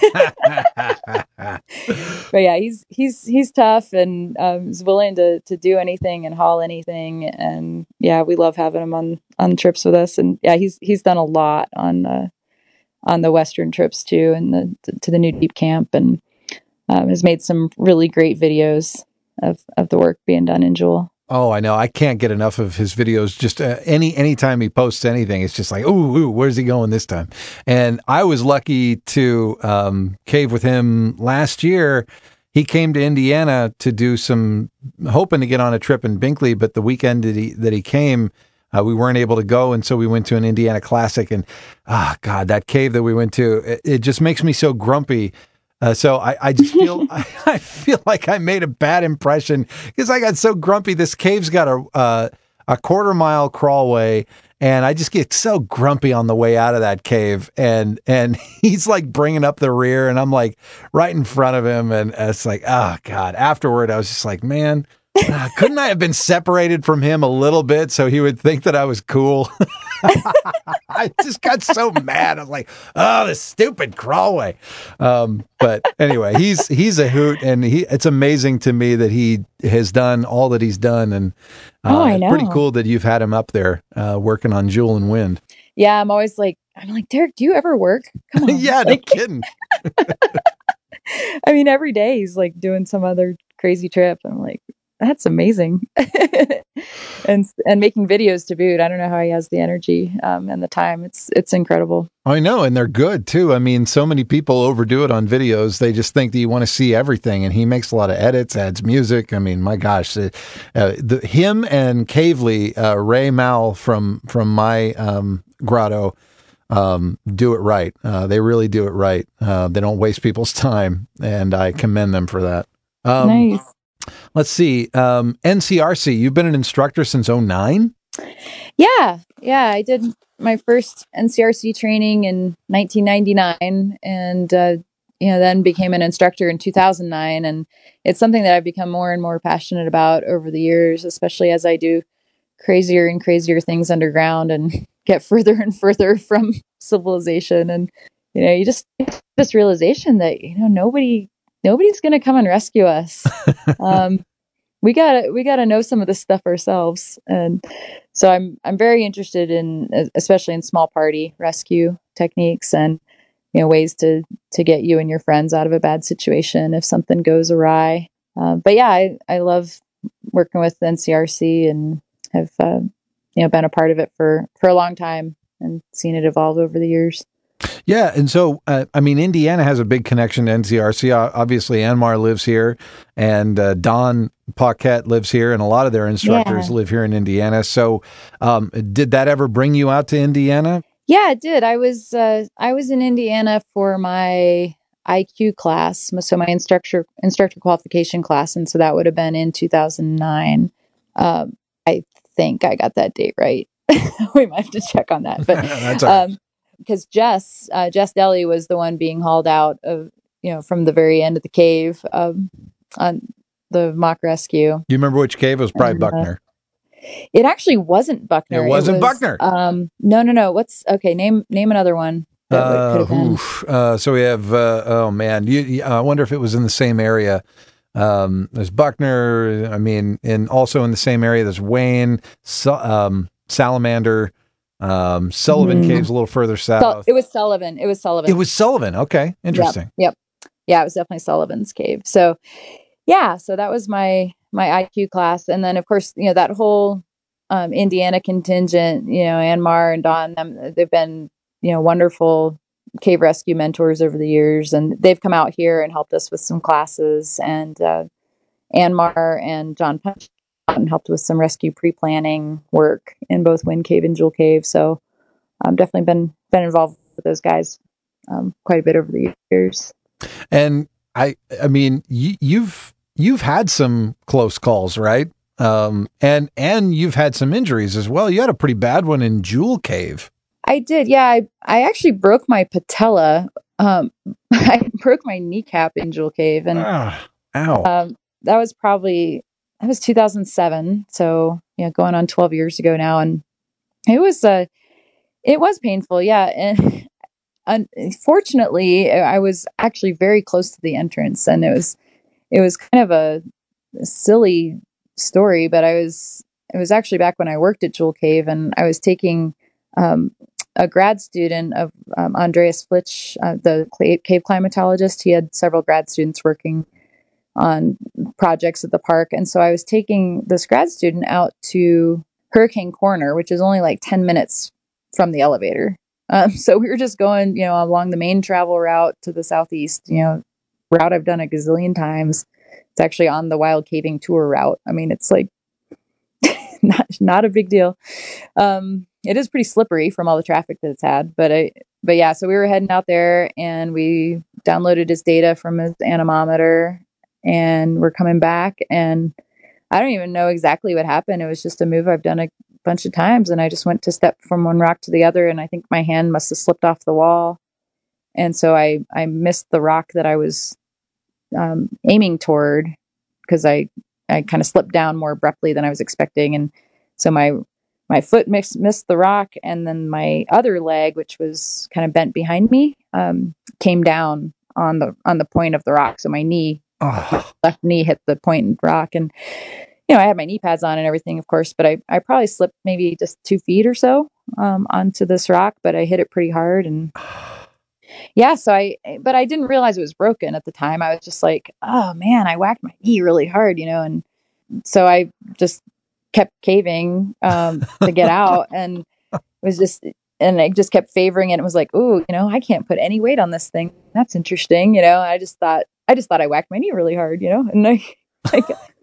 But yeah, he's he's he's tough, and um, is willing to to do anything and haul anything. And yeah, we love having him on on trips with us. And yeah, he's he's done a lot on uh, on the Western trips too, and the to the New Deep Camp, and Um, has made some really great videos of, of the work being done in Jewel. Oh, I know. I can't get enough of his videos. Just uh, any anytime he posts anything, it's just like, ooh, ooh, where's he going this time? And I was lucky to um, cave with him last year. he came to Indiana to do some, hoping to get on a trip in Binkley, but the weekend that he, that he came, uh, we weren't able to go. And so we went to an Indiana Classic, and ah, oh, God, that cave that we went to, it, it just makes me so grumpy. Uh, so I, I just feel, I, I feel like I made a bad impression because I got so grumpy. This cave's got a, uh, a quarter mile crawlway, and I just get so grumpy on the way out of that cave. And, and he's like bringing up the rear, and I'm like right in front of him. And it's like, oh God, afterward, I was just like, man, uh, couldn't I have been separated from him a little bit so he would think that I was cool? I just got so mad. I was like, oh, this stupid crawlway. Um, but anyway, he's, he's a hoot, and he, it's amazing to me that he has done all that he's done. And uh, oh, I know. Pretty cool that you've had him up there uh, working on Jewel and Wind. Yeah. I'm always like, I'm like, Derek, do you ever work? Come on. Yeah, like, no kidding. I mean, every day he's like doing some other crazy trip. I'm like, that's amazing. and and making videos to boot. I don't know how he has the energy um, and the time. It's it's incredible. I know, and they're good too. I mean, so many people overdo it on videos. They just think that you want to see everything, and he makes a lot of edits, adds music. I mean, my gosh, uh, the, him and Cavely, uh, Ray Mal from from my um, grotto, um, do it right. Uh, they really do it right. Uh, they don't waste people's time, and I commend them for that. Um, nice. Let's see. Um, N C R C, you've been an instructor since oh nine? Yeah. Yeah. I did my first N C R C training in nineteen ninety-nine, and, uh, you know, then became an instructor in two thousand nine. And it's something that I've become more and more passionate about over the years, especially as I do crazier and crazier things underground and get further and further from civilization. And, you know, you just, this realization that, you know, nobody, nobody's going to come and rescue us. um, we gotta, we gotta know some of this stuff ourselves. And so I'm, I'm very interested in, especially in small party rescue techniques and, you know, ways to, to get you and your friends out of a bad situation if something goes awry. Uh, but yeah, I, I love working with N C R C and have, uh, you know, been a part of it for, for a long time and seen it evolve over the years. Yeah. And so, uh, I mean, Indiana has a big connection to N C R C. Obviously, Anmar lives here, and uh, Don Paquette lives here, and a lot of their instructors yeah. live here in Indiana. So um, did that ever bring you out to Indiana? Yeah, it did. I was uh, I was in Indiana for my I Q class, so my instructor instructor qualification class, and so that would have been in two thousand nine. Um, I think I got that date right. We might have to check on that, but That's all right. um, because Jess uh, Jess Deli was the one being hauled out of, you know, from the very end of the cave um, on the mock rescue. Do you remember which cave? It was probably and, Buckner. Uh, it actually wasn't Buckner. It wasn't it was, Buckner. Um, no, no, no. What's okay? Name name another one. That uh, could have been. Oof. Uh, so we have. Uh, oh man, you, you, I wonder if it was in the same area. Um, there's Buckner. I mean, and also in the same area, there's Wayne, so, um, Salamander. Um, Sullivan mm. Cave's a little further south. So, it was Sullivan. It was Sullivan. It was Sullivan. Okay. Interesting. Yep. yep. Yeah, it was definitely Sullivan's cave. So yeah, so that was my, my I Q class. And then of course, you know, that whole, um, Indiana contingent, you know, Anmar and Don, them, they've been, you know, wonderful cave rescue mentors over the years. And they've come out here and helped us with some classes, and, uh, Anmar and John Punch and helped with some rescue pre-planning work in both Wind Cave and Jewel Cave. So I've um, definitely been, been involved with those guys um, quite a bit over the years. And I, I mean, you, you've, you've had some close calls, right? Um, and, and you've had some injuries as well. You had a pretty bad one in Jewel Cave. I did. Yeah. I, I actually broke my patella. Um, I broke my kneecap in Jewel Cave, and, ah, ow. Um, that was probably, that was two thousand seven. So, you know, going on twelve years ago now. And it was, uh, it was painful. Yeah. And unfortunately, I was actually very close to the entrance, and it was, it was kind of a, a silly story, but I was, it was actually back when I worked at Jewel Cave, and I was taking, um, a grad student of, um, Andreas Flitch, uh, the cave climatologist. He had several grad students working on projects at the park. And so I was taking this grad student out to Hurricane Corner, which is only like ten minutes from the elevator. Um, so we were just going, you know, along the main travel route to the southeast, you know, route I've done a gazillion times. It's actually on the Wild Caving Tour route. I mean, it's like not not a big deal. Um, it is pretty slippery from all the traffic that it's had, but I, but yeah, so we were heading out there and we downloaded his data from his anemometer and we're coming back, and I don't even know exactly what happened. It was just a move I've done a bunch of times, and I just went to step from one rock to the other, and I think my hand must have slipped off the wall. And so I, I missed the rock that I was um, aiming toward because I, I kind of slipped down more abruptly than I was expecting. And so my my foot missed, missed the rock, and then my other leg, which was kind of bent behind me, um, came down on the on the point of the rock. So my knee, oh. my left knee hit the point of the rock. And, you know, I had my knee pads on and everything, of course, but I, I probably slipped maybe just two feet or so um, onto this rock, but I hit it pretty hard. And yeah, so I, but I didn't realize it was broken at the time. I was just like, oh man, I whacked my knee really hard, you know? And so I just kept caving um, to get out, and was just, and I just kept favoring it. It was like, ooh, you know, I can't put any weight on this thing. That's interesting. You know, I just thought, I just thought I whacked my knee really hard, you know? And I, I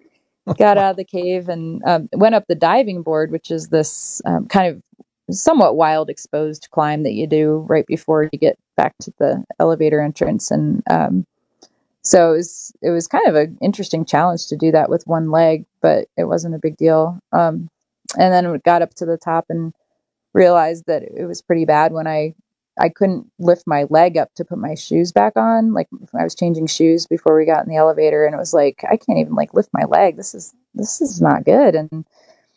got out of the cave and um, went up the diving board, which is this um, kind of somewhat wild exposed climb that you do right before you get back to the elevator entrance. And um, so it was, it was kind of an interesting challenge to do that with one leg, but it wasn't a big deal. Um, and then we got up to the top and realized that it was pretty bad when I, I couldn't lift my leg up to put my shoes back on. Like I was changing shoes before we got in the elevator, and it was like, I can't even like lift my leg. This is, this is not good. And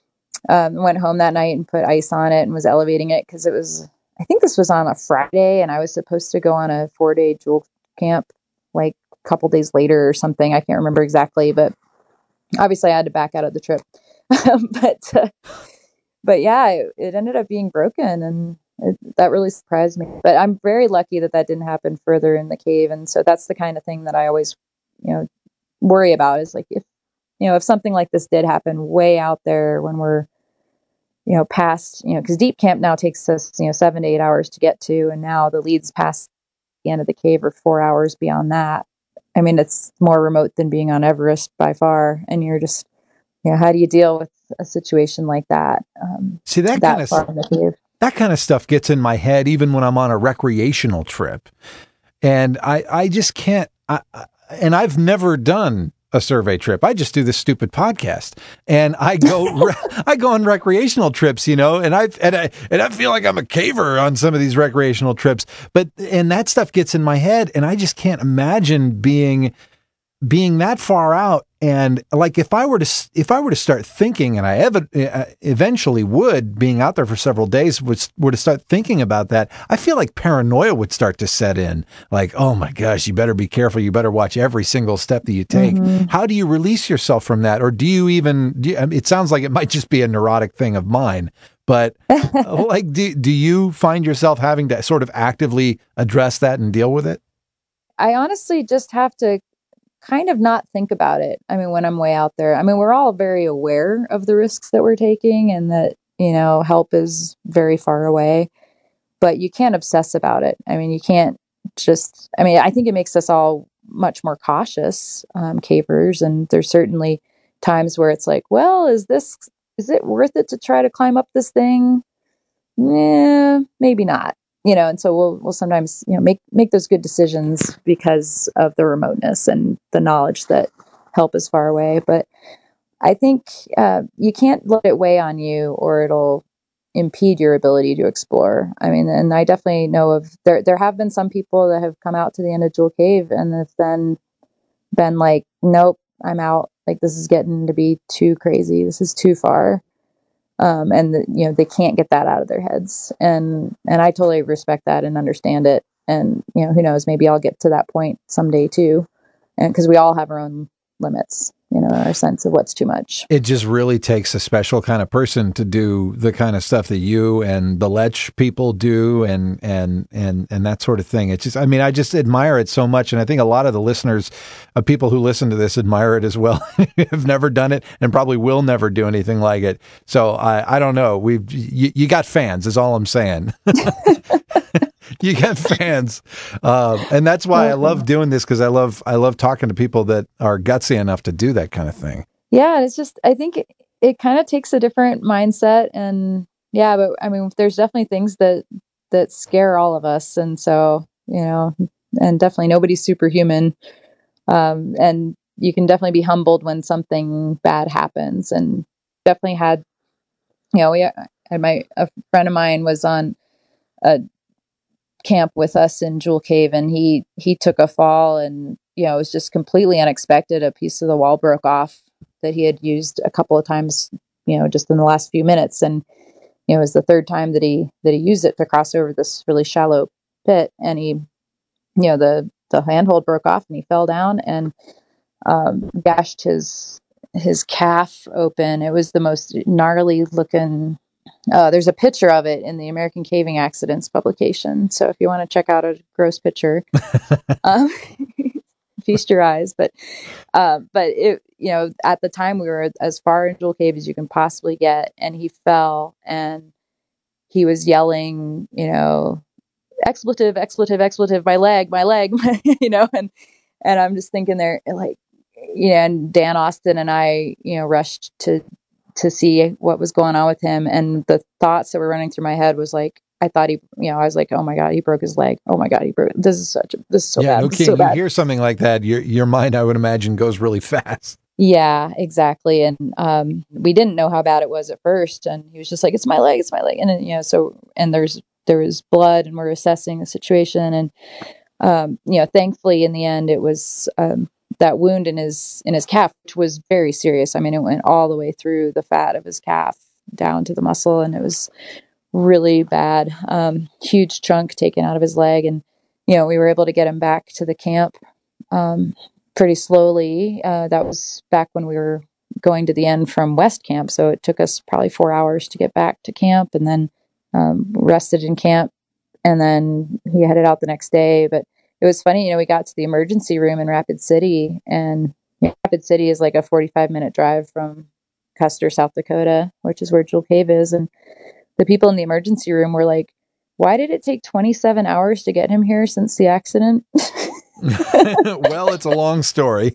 um, went home that night and put ice on it and was elevating it. Cause it was, I think this was on a Friday, and I was supposed to go on a four day jewel camp, like a couple days later or something. I can't remember exactly, but obviously I had to back out of the trip. but, uh, but yeah, it, it ended up being broken, and it, that really surprised me. But I'm very lucky that that didn't happen further in the cave. And so that's the kind of thing that I always, you know, worry about, is like, if, you know, if something like this did happen way out there when we're, you know, past, you know, because deep camp now takes us, you know, seven to eight hours to get to. And now the leads past the end of the cave are four hours beyond that. I mean, it's more remote than being on Everest by far. And you're just, you know, how do you deal with a situation like that? Um, See, that, that kind of far in the cave? That kind of stuff gets in my head, even when I'm on a recreational trip. And I, I just can't, I, and I've never done a survey trip. I just do this stupid podcast, and I go, re- I go on recreational trips, you know, and I, and I, and I feel like I'm a caver on some of these recreational trips, but, and that stuff gets in my head, and I just can't imagine being, being that far out. And like, if I were to, if I were to start thinking, and I ev- eventually would, being out there for several days, would, were to start thinking about that, I feel like paranoia would start to set in. Like, oh my gosh, you better be careful. You better watch every single step that you take. Mm-hmm. How do you release yourself from that? Or do you even, do you, I mean, it sounds like it might just be a neurotic thing of mine, but like, do, do you find yourself having to sort of actively address that and deal with it? I honestly just have to kind of not think about it. I mean, when I'm way out there, I mean, we're all very aware of the risks that we're taking, and that, you know, help is very far away, but you can't obsess about it. I mean, you can't just, I mean, I think it makes us all much more cautious, um, cavers. And there's certainly times where it's like, well, is this, is it worth it to try to climb up this thing? Yeah, maybe not. You know, and so we'll we'll sometimes, you know, make make those good decisions because of the remoteness and the knowledge that help is far away. But I think uh, you can't let it weigh on you, or it'll impede your ability to explore. I mean, and I definitely know of there there have been some people that have come out to the end of Jewel Cave and have then been like, nope, I'm out. Like, this is getting to be too crazy. This is too far. Um, and, the, you know, they can't get that out of their heads. And, and I totally respect that and understand it. And, you know, who knows, maybe I'll get to that point someday too. And cause we all have our own limits, you know, our sense of what's too much. It just really takes a special kind of person to do the kind of stuff that you and the Lech people do, and, and, and, and that sort of thing. It's just, I mean, I just admire it so much. And I think a lot of the listeners, of people who listen to this, admire it as well. Have never done it and probably will never do anything like it. So I, I don't know. We've, you, you got fans is all I'm saying. You get fans, um, and that's why I love doing this because I love I love talking to people that are gutsy enough to do that kind of thing. Yeah, it's just I think it, it kind of takes a different mindset, and yeah, but I mean, there's definitely things that that scare all of us, and so you know, and definitely nobody's superhuman, um, and you can definitely be humbled when something bad happens, and definitely had, you know, we had my a friend of mine was on a camp with us in Jewel Cave, and he he took a fall, and you know, it was just completely unexpected. A piece of the wall broke off that he had used a couple of times, you know, just in the last few minutes, and you know, it was the third time that he that he used it to cross over this really shallow pit, and he, you know, the the handhold broke off, and he fell down and um, gashed his his calf open. It was the most gnarly looking. Uh, there's a picture of it in the American Caving Accidents publication. So if you want to check out a gross picture, um, feast your eyes. But, uh, but it, you know, at the time we were as far in Jewel Cave as you can possibly get, and he fell and he was yelling, you know, expletive, expletive, expletive, my leg, my leg, you know, and, and I'm just thinking there, like, you know, and Dan Austin and I, you know, rushed to, to see what was going on with him. And the thoughts that were running through my head was like, I thought he, you know, I was like, oh my God, he broke his leg. Oh my God, he broke, this is such a, this is so yeah, bad. no This is kidding. so bad. You hear something like that, your your mind, I would imagine, goes really fast. Yeah, exactly. And um, we didn't know how bad it was at first. And he was just like, it's my leg, it's my leg. And then, you know, so, and there's, there was blood, and we're assessing the situation. And, um, you know, thankfully in the end, it was, um, that wound in his, in his calf, which was very serious. I mean, it went all the way through the fat of his calf down to the muscle, and it was really bad. Um, huge chunk taken out of his leg. And, you know, we were able to get him back to the camp, um, pretty slowly. Uh, that was back when we were going to the end from West Camp. So it took us probably four hours to get back to camp, and then, um, rested in camp, and then he headed out the next day. But it was funny, you know, we got to the emergency room in Rapid City, and you know, Rapid City is like a forty-five minute drive from Custer, South Dakota, which is where Jewel Cave is. And the people in the emergency room were like, why did it take twenty-seven hours to get him here since the accident? Well, it's a long story.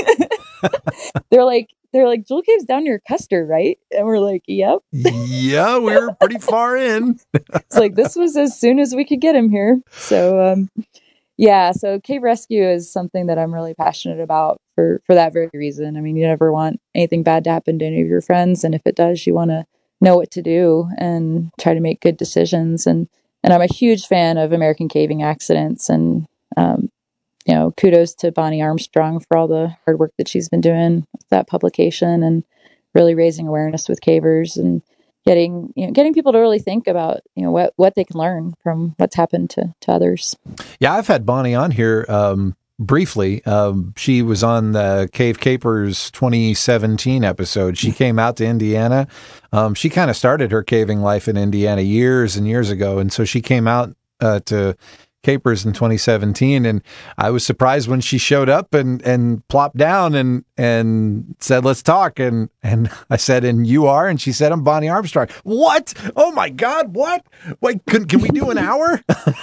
They're like, they're like, Jewel Cave's down near Custer, right? And we're like, yep. Yeah, we were pretty far in. It's like, this was as soon as we could get him here. So, um, yeah, so cave rescue is something that I'm really passionate about for, for that very reason. I mean, you never want anything bad to happen to any of your friends. And if it does, you want to know what to do and try to make good decisions. And, and I'm a huge fan of American Caving Accidents. And, um, you know, kudos to Bonnie Armstrong for all the hard work that she's been doing with that publication, and really raising awareness with cavers, and getting, you know, getting people to really think about, you know, what, what they can learn from what's happened to, to others. Yeah, I've had Bonnie on here um, briefly. Um, she was on the Cave Capers twenty seventeen episode. She came out to Indiana. Um, she kind of started her caving life in Indiana years and years ago. And so she came out uh, to Capers in twenty seventeen, and I was surprised when she showed up and and plopped down and and said, let's talk. And and I said, and you are? And she said, I'm Bonnie Armstrong. What? Oh my God, what? Wait, can, can we do an hour?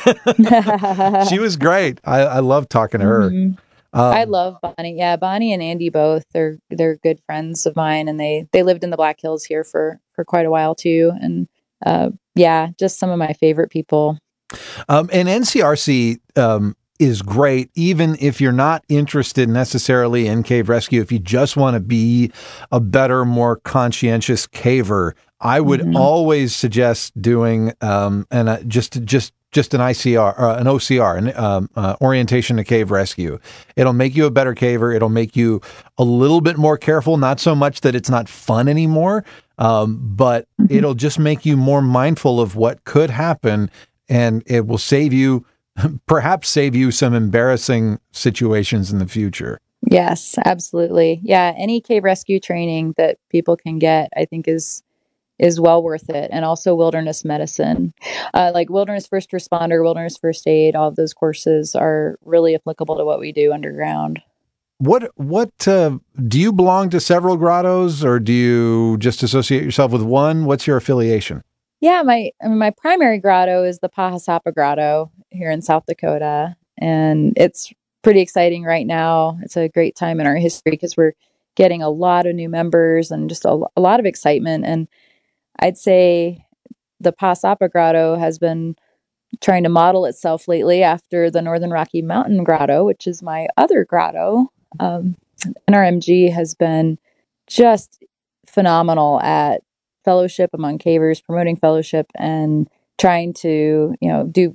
She was great. I, I love talking to her. Mm-hmm. Um, I love Bonnie. Yeah, Bonnie and Andy both. They're they're good friends of mine, and they they lived in the Black Hills here for for quite a while too. And uh, yeah, just some of my favorite people. Um, and N C R C um, is great, even if you're not interested necessarily in cave rescue. If you just want to be a better, more conscientious caver, I would mm-hmm. always suggest doing um, and uh, just just just an I C R, uh, an O C R, an um, uh, orientation to cave rescue. It'll make you a better caver. It'll make you a little bit more careful. Not so much that it's not fun anymore, um, but mm-hmm. it'll just make you more mindful of what could happen. And it will save you, perhaps save you some embarrassing situations in the future. Yes, absolutely. Yeah, any cave rescue training that people can get, I think, is is well worth it. And also wilderness medicine, uh, like wilderness first responder, wilderness first aid. All of those courses are really applicable to what we do underground. What what uh, do you belong to several grottos, or do you just associate yourself with one? What's your affiliation? Yeah, my I mean, my primary grotto is the Pahasapa Grotto here in South Dakota, and it's pretty exciting right now. It's a great time in our history because we're getting a lot of new members and just a, a lot of excitement. And I'd say the Pahasapa Grotto has been trying to model itself lately after the Northern Rocky Mountain Grotto, which is my other grotto. Um, N R M G has been just phenomenal at fellowship among cavers, promoting fellowship and trying to, you know, do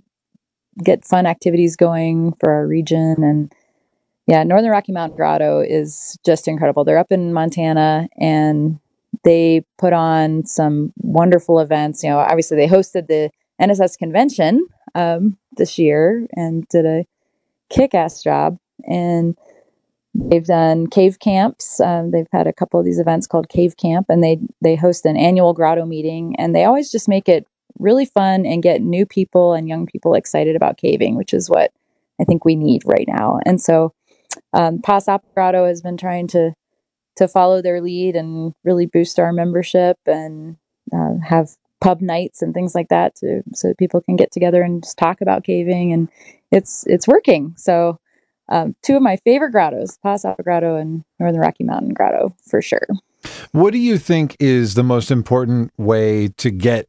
get fun activities going for our region. And yeah, Northern Rocky Mountain Grotto is just incredible. They're up in Montana and they put on some wonderful events. You know, obviously they hosted the N S S convention um, this year and did a kick-ass job. And they've done cave camps. Um, they've had a couple of these events called Cave Camp, and they they host an annual grotto meeting. And they always just make it really fun and get new people and young people excited about caving, which is what I think we need right now. And so um, Pahasapa Grotto has been trying to to follow their lead and really boost our membership and uh, have pub nights and things like that to so that people can get together and just talk about caving, and it's it's working. So um, two of my favorite grottos, Pahasapa Grotto and Northern Rocky Mountain Grotto, for sure. What do you think is the most important way to get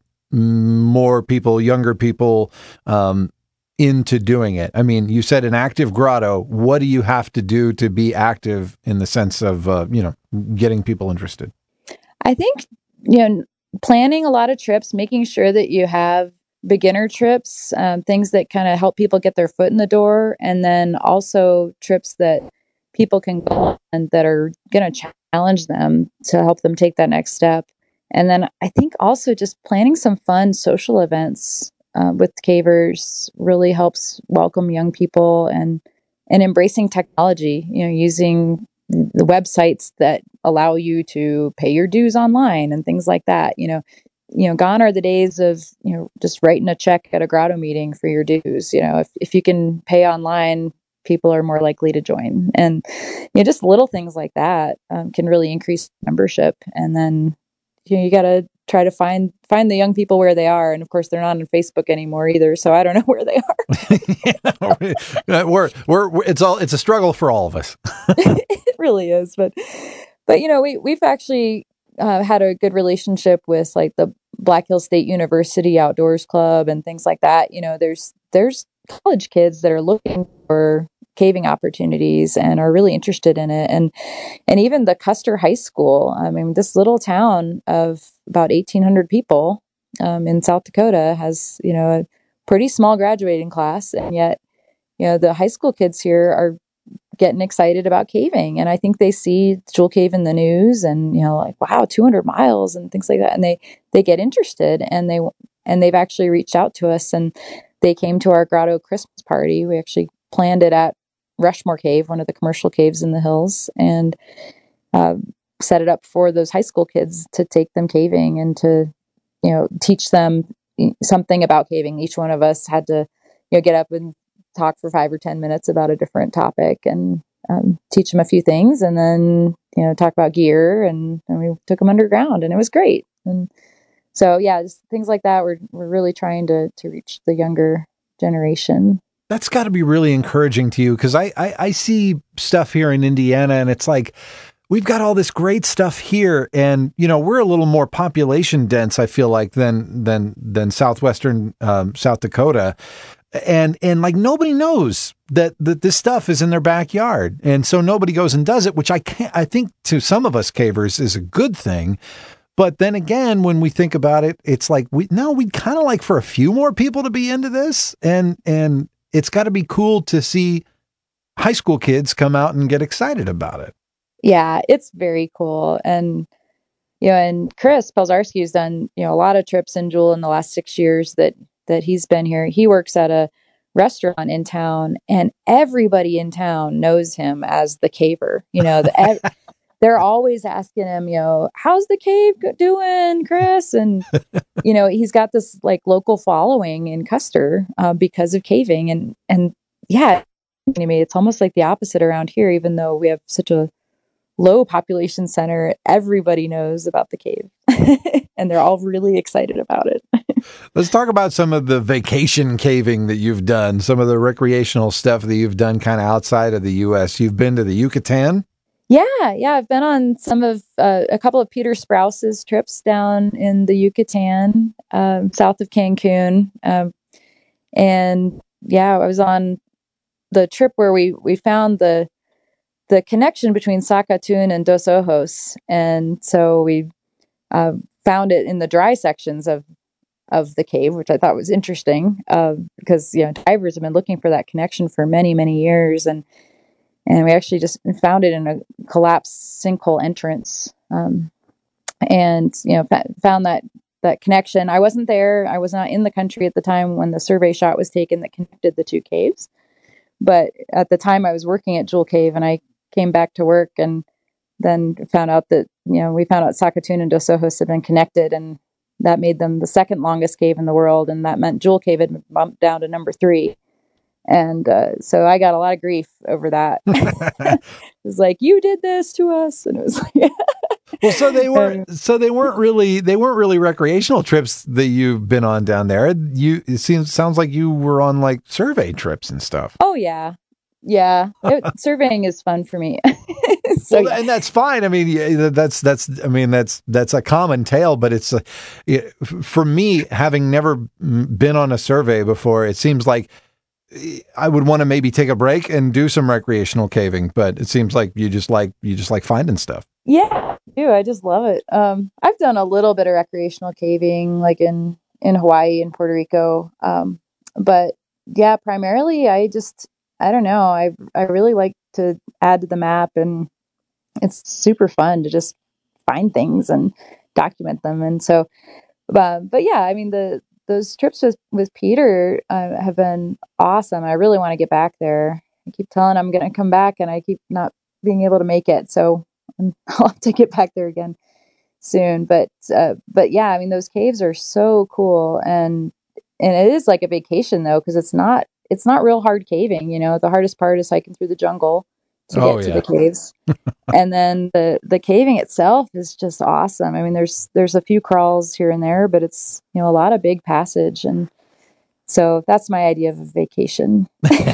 more people, younger people, um, into doing it? I mean, you said an active grotto. What do you have to do to be active in the sense of, uh, you know, getting people interested? I think, you know, planning a lot of trips, making sure that you have beginner trips, um, things that kind of help people get their foot in the door, and then also trips that people can go on that are going to challenge them to help them take that next step. And then I think also just planning some fun social events uh, with cavers really helps welcome young people, and and embracing technology, you know, using the websites that allow you to pay your dues online and things like that. You know, you know, gone are the days of, you know, just writing a check at a grotto meeting for your dues. You know, if, if you can pay online, people are more likely to join. And, you know, just little things like that um, can really increase membership. And then, you know, you got to try to find find the young people where they are, and of course they're not on Facebook anymore either, so I don't know where they are. yeah, we're, we're we're it's all it's a struggle for all of us. It really is, but but you know, we we've actually uh, had a good relationship with like the Black Hills State University Outdoors Club and things like that. You know, there's there's college kids that are looking for caving opportunities and are really interested in it. And and even the Custer High School, I mean, this little town of about eighteen hundred people um, in South Dakota has, you know, a pretty small graduating class. And yet, you know, the high school kids here are getting excited about caving. And I think they see Jewel Cave in the news and, you know, like, wow, two hundred miles and things like that. And they, they get interested, and they, and they've actually reached out to us, and they came to our grotto Christmas party. We actually planned it at Rushmore Cave, one of the commercial caves in the hills, and uh, set it up for those high school kids to take them caving and to, you know, teach them something about caving. Each one of us had to, you know, get up and talk for five or ten minutes about a different topic and um, teach them a few things, and then, you know, talk about gear, and, and we took them underground, and it was great. And so, yeah, just things like that. We're we're really trying to to reach the younger generation. That's got to be really encouraging to you, because I, I I see stuff here in Indiana, and it's like, we've got all this great stuff here, and, you know, we're a little more population dense, I feel like, than than than southwestern um, South Dakota, and and like nobody knows that that this stuff is in their backyard, and so nobody goes and does it, which I can't. I think to some of us cavers is a good thing. But then again, when we think about it, it's like we no, we'd kind of like for a few more people to be into this, and and it's got to be cool to see high school kids come out and get excited about it. Yeah, it's very cool. And, you know, and Chris Pelzarski has done, you know, a lot of trips in Jewel in the last six years that, that he's been here. He works at a restaurant in town, and everybody in town knows him as the caver. You know, the, they're always asking him, you know, how's the cave doing, Chris? And, you know, he's got this like local following in Custer uh, because of caving. And, and yeah, I mean, it's almost like the opposite around here, even though we have such a low population center, everybody knows about the cave and they're all really excited about it. Let's talk about some of the vacation caving that you've done, some of the recreational stuff that you've done kind of outside of the U S. You've been to the Yucatan? Yeah, yeah. I've been on some of uh, a couple of Peter Sprouse's trips down in the Yucatan, um, south of Cancun, um, and yeah, I was on the trip where we we found the the connection between Sakatun and Dos Ojos, and so we uh, found it in the dry sections of of the cave, which I thought was interesting uh, because you know divers have been looking for that connection for many many years, and and we actually just found it in a collapsed sinkhole entrance, um, and you know fa- found that that connection. I wasn't there; I was not in the country at the time when the survey shot was taken that connected the two caves. But at the time, I was working at Jewel Cave, and I came back to work, and then found out that you know we found out Sakatun and Dos Ojos had been connected, and that made them the second longest cave in the world, and that meant Jewel Cave had bumped down to number three. And uh, so I got a lot of grief over that. It was like, you did this to us, and it was like, well, so they weren't. So they weren't really. They weren't really recreational trips that you've been on down there. You. It seems sounds like you were on like survey trips and stuff. Oh yeah, yeah. It, surveying is fun for me. So, well, and that's fine. I mean, yeah, that's that's. I mean, that's that's a common tale. But it's uh, it, for me, having never been on a survey before, it seems like I would want to maybe take a break and do some recreational caving, but it seems like you just like you just like finding stuff. Yeah, I do. I just love it. Um, I've done a little bit of recreational caving, like in in Hawaii and Puerto Rico, um, but yeah, primarily I just I don't know. I I really like to add to the map, and it's super fun to just find things and document them. And so, uh, but yeah, I mean the. Those trips with, with Peter uh, have been awesome. I really want to get back there. I keep telling him I'm going to come back, and I keep not being able to make it. So I'll have to get back there again soon. But uh, but yeah, I mean those caves are so cool, and and it is like a vacation though, because it's not it's not real hard caving. You know, the hardest part is hiking through the jungle to oh, get yeah. to the caves. And then the the caving itself is just awesome. I mean, there's there's a few crawls here and there, but it's you know a lot of big passage, and so that's my idea of a vacation.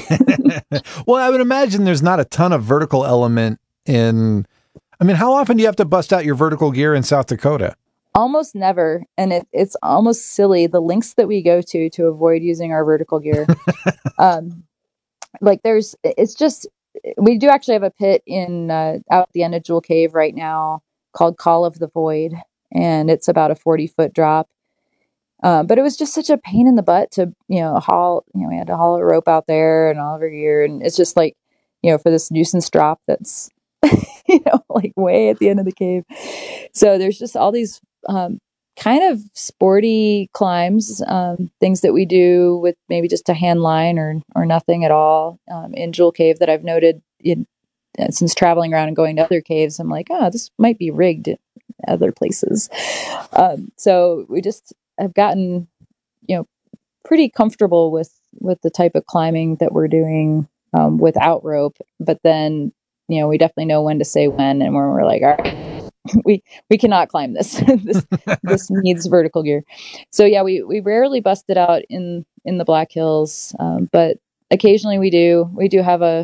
Well, I would imagine there's not a ton of vertical element in. I mean, how often do you have to bust out your vertical gear in South Dakota? Almost never, and it, it's almost silly the lengths that we go to to avoid using our vertical gear. um, like there's, it's just. We do actually have a pit in uh, out at the end of Jewel Cave right now called Call of the Void, and it's about a forty foot drop. Um, but it was just such a pain in the butt to you know haul. You know, we had to haul a rope out there and all over gear, and it's just like you know for this nuisance drop that's you know like way at the end of the cave. So there's just all these um, kind of sporty climbs, um, things that we do with maybe just a hand line or or nothing at all um, in Jewel Cave that I've noted in, since traveling around and going to other caves. I'm like, oh, this might be rigged at other places. Um, so we just have gotten, you know, pretty comfortable with with the type of climbing that we're doing um, without rope. But then, you know, we definitely know when to say when, and when we're like, all right. we we cannot climb this. this this needs vertical gear. So yeah, we we rarely bust it out in in the Black Hills, um, but occasionally we do. We do have a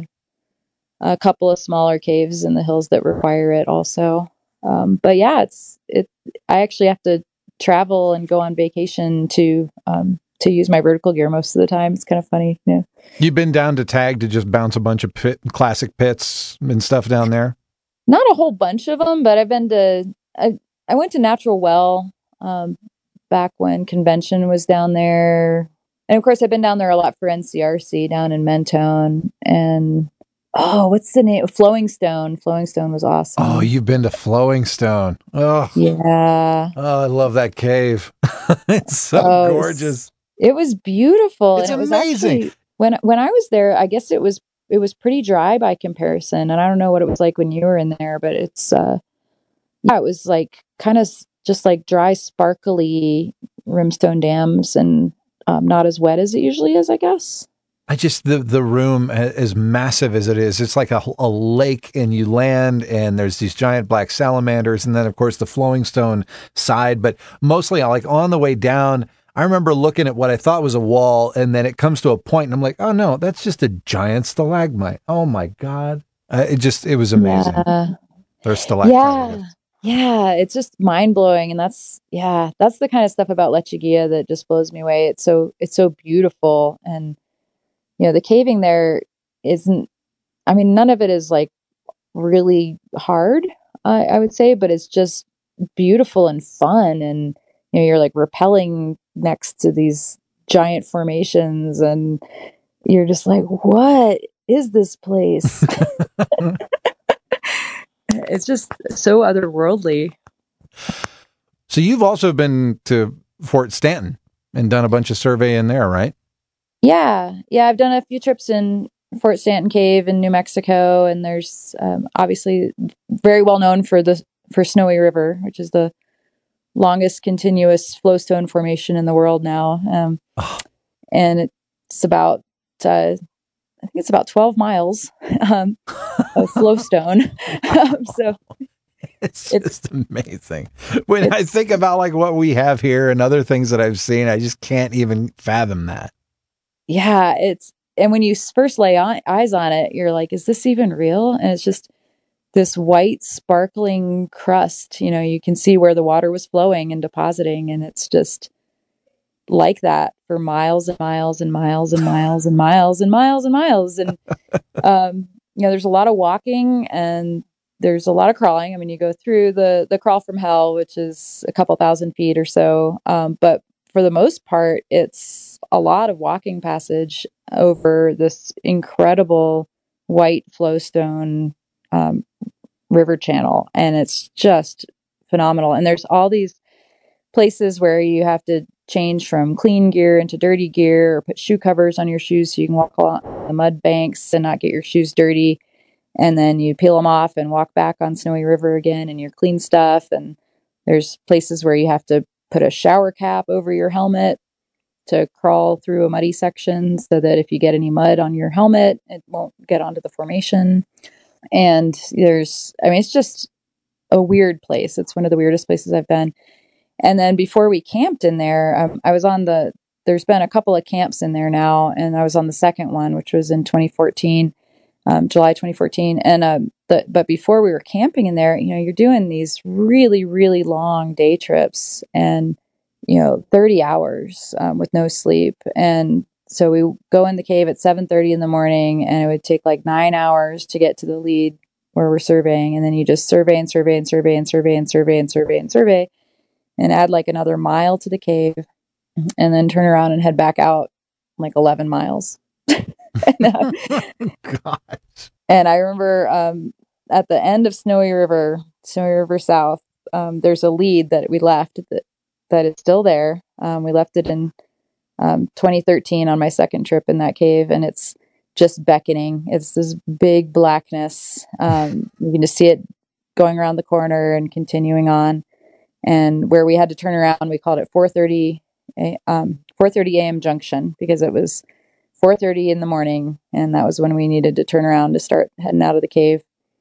a couple of smaller caves in the hills that require it also. Um, but yeah, it's it. I actually have to travel and go on vacation to um, to use my vertical gear most of the time. It's kind of funny. Yeah. You've been down to Tag to just bounce a bunch of pit, classic pits and stuff down there? Not a whole bunch of them, but I've been to, I, I went to Natural Well um, back when convention was down there. And of course, I've been down there a lot for N C R C down in Mentone. And, oh, what's the name? Flowing Stone. Flowing Stone was awesome. Oh, you've been to Flowing Stone. Oh, yeah. Oh, I love that cave. It's so oh, gorgeous. It was, it was beautiful. It's and it amazing. Was actually, when, when I was there, I guess it was it was pretty dry by comparison. And I don't know what it was like when you were in there, but it's, uh, yeah, it was like kind of just like dry, sparkly rimstone dams and um, not as wet as it usually is, I guess. I just, the, the room, as massive as it is, it's like a, a lake, and you land and there's these giant black salamanders. And then of course the Flowing Stone side, but mostly like on the way down, I remember looking at what I thought was a wall, and then it comes to a point, and I'm like, oh no, that's just a giant stalagmite. Oh my God. Uh, it just, it was amazing. Yeah. Or stalactite. Yeah. Yeah. It's just mind blowing. And that's, yeah, that's the kind of stuff about Lechuguilla that just blows me away. It's so, it's so beautiful. And, you know, the caving there isn't, I mean, none of it is like really hard, uh, I would say, but it's just beautiful and fun. And, you know, you're like rappelling next to these giant formations, and you're just like, what is this place? It's just so otherworldly. So you've also been to Fort Stanton and done a bunch of surveying there, right? Yeah. Yeah. I've done a few trips in Fort Stanton Cave in New Mexico. And there's um, obviously very well known for the, for Snowy River, which is the longest continuous flowstone formation in the world now. Um, oh. And it's about, uh, I think it's about twelve miles um, of flowstone. um, so it's, it's just amazing. When I think about like what we have here and other things that I've seen, I just can't even fathom that. Yeah, it's, and when you first lay on, eyes on it, you're like, is this even real? And it's just this white sparkling crust. You know, you can see where the water was flowing and depositing, and it's just like that for miles and miles and miles and miles and miles and miles and miles. And, um, you know, there's a lot of walking and there's a lot of crawling. I mean, you go through the, the crawl from hell, which is a couple thousand feet or so. Um, but for the most part, it's a lot of walking passage over this incredible white flowstone, um, river channel. And it's just phenomenal. And there's all these places where you have to change from clean gear into dirty gear, or put shoe covers on your shoes so you can walk along the mud banks and not get your shoes dirty. And then you peel them off and walk back on Snowy River again in your clean stuff. And there's places where you have to put a shower cap over your helmet to crawl through a muddy section so that if you get any mud on your helmet, it won't get onto the formation. And there's, I mean, it's just a weird place. It's one of the weirdest places I've been. And then before we camped in there, um, I was on the, there's been a couple of camps in there now, and I was on the second one, which was in twenty fourteen, um, July twenty fourteen. And, um, the, but before we were camping in there, you know, you're doing these really, really long day trips and, you know, thirty hours um, with no sleep. And so we go in the cave at seven thirty in the morning, and it would take like nine hours to get to the lead where we're surveying. And then you just survey and survey and survey and survey and survey and survey and survey. And add like another mile to the cave, and then turn around and head back out like eleven miles. and, uh, Gosh. And I remember um, at the end of Snowy River, Snowy River South, um, there's a lead that we left that, that is still there. Um, we left it in um, twenty thirteen on my second trip in that cave, and it's just beckoning. It's this big blackness. Um, you can just see it going around the corner and continuing on. And where we had to turn around, we called it four thirty um, four thirty a.m. junction, because it was four thirty in the morning, and that was when we needed to turn around to start heading out of the cave.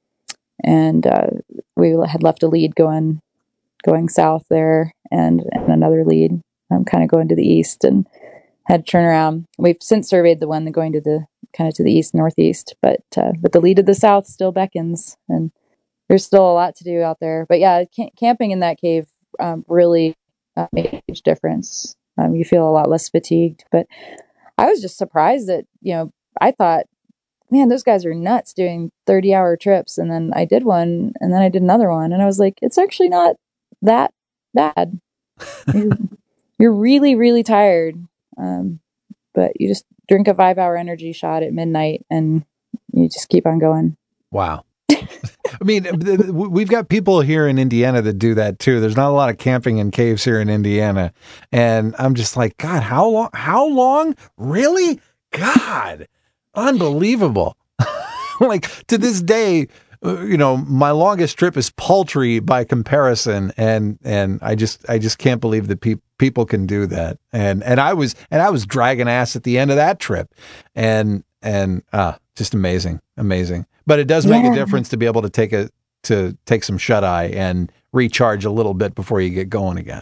And uh, we had left a lead going going south there, and, and another lead um, kind of going to the east, and had to turn around. We've since surveyed the one going to the kind of to the east northeast, but uh, but the lead to the south still beckons, and there's still a lot to do out there. But yeah, c- camping in that cave um, really uh, made a huge difference. Um, you feel a lot less fatigued. But I was just surprised that, you know, I thought, man, those guys are nuts doing thirty hour trips. And then I did one, and then I did another one. And I was like, it's actually not that bad. You're, you're really, really tired. Um, but you just drink a five hour energy shot at midnight, and you just keep on going. Wow. I mean, we've got people here in Indiana that do that too. There's not a lot of camping in caves here in Indiana. And I'm just like, God, how long? How long? Really? God, unbelievable. Like to this day, you know, my longest trip is paltry by comparison. And, and I just, I just can't believe that pe- people can do that. And, and I was, and I was dragging ass at the end of that trip, and, and, uh, just amazing, amazing. But it does make yeah. a difference to be able to take a to take some shut eye and recharge a little bit before you get going again.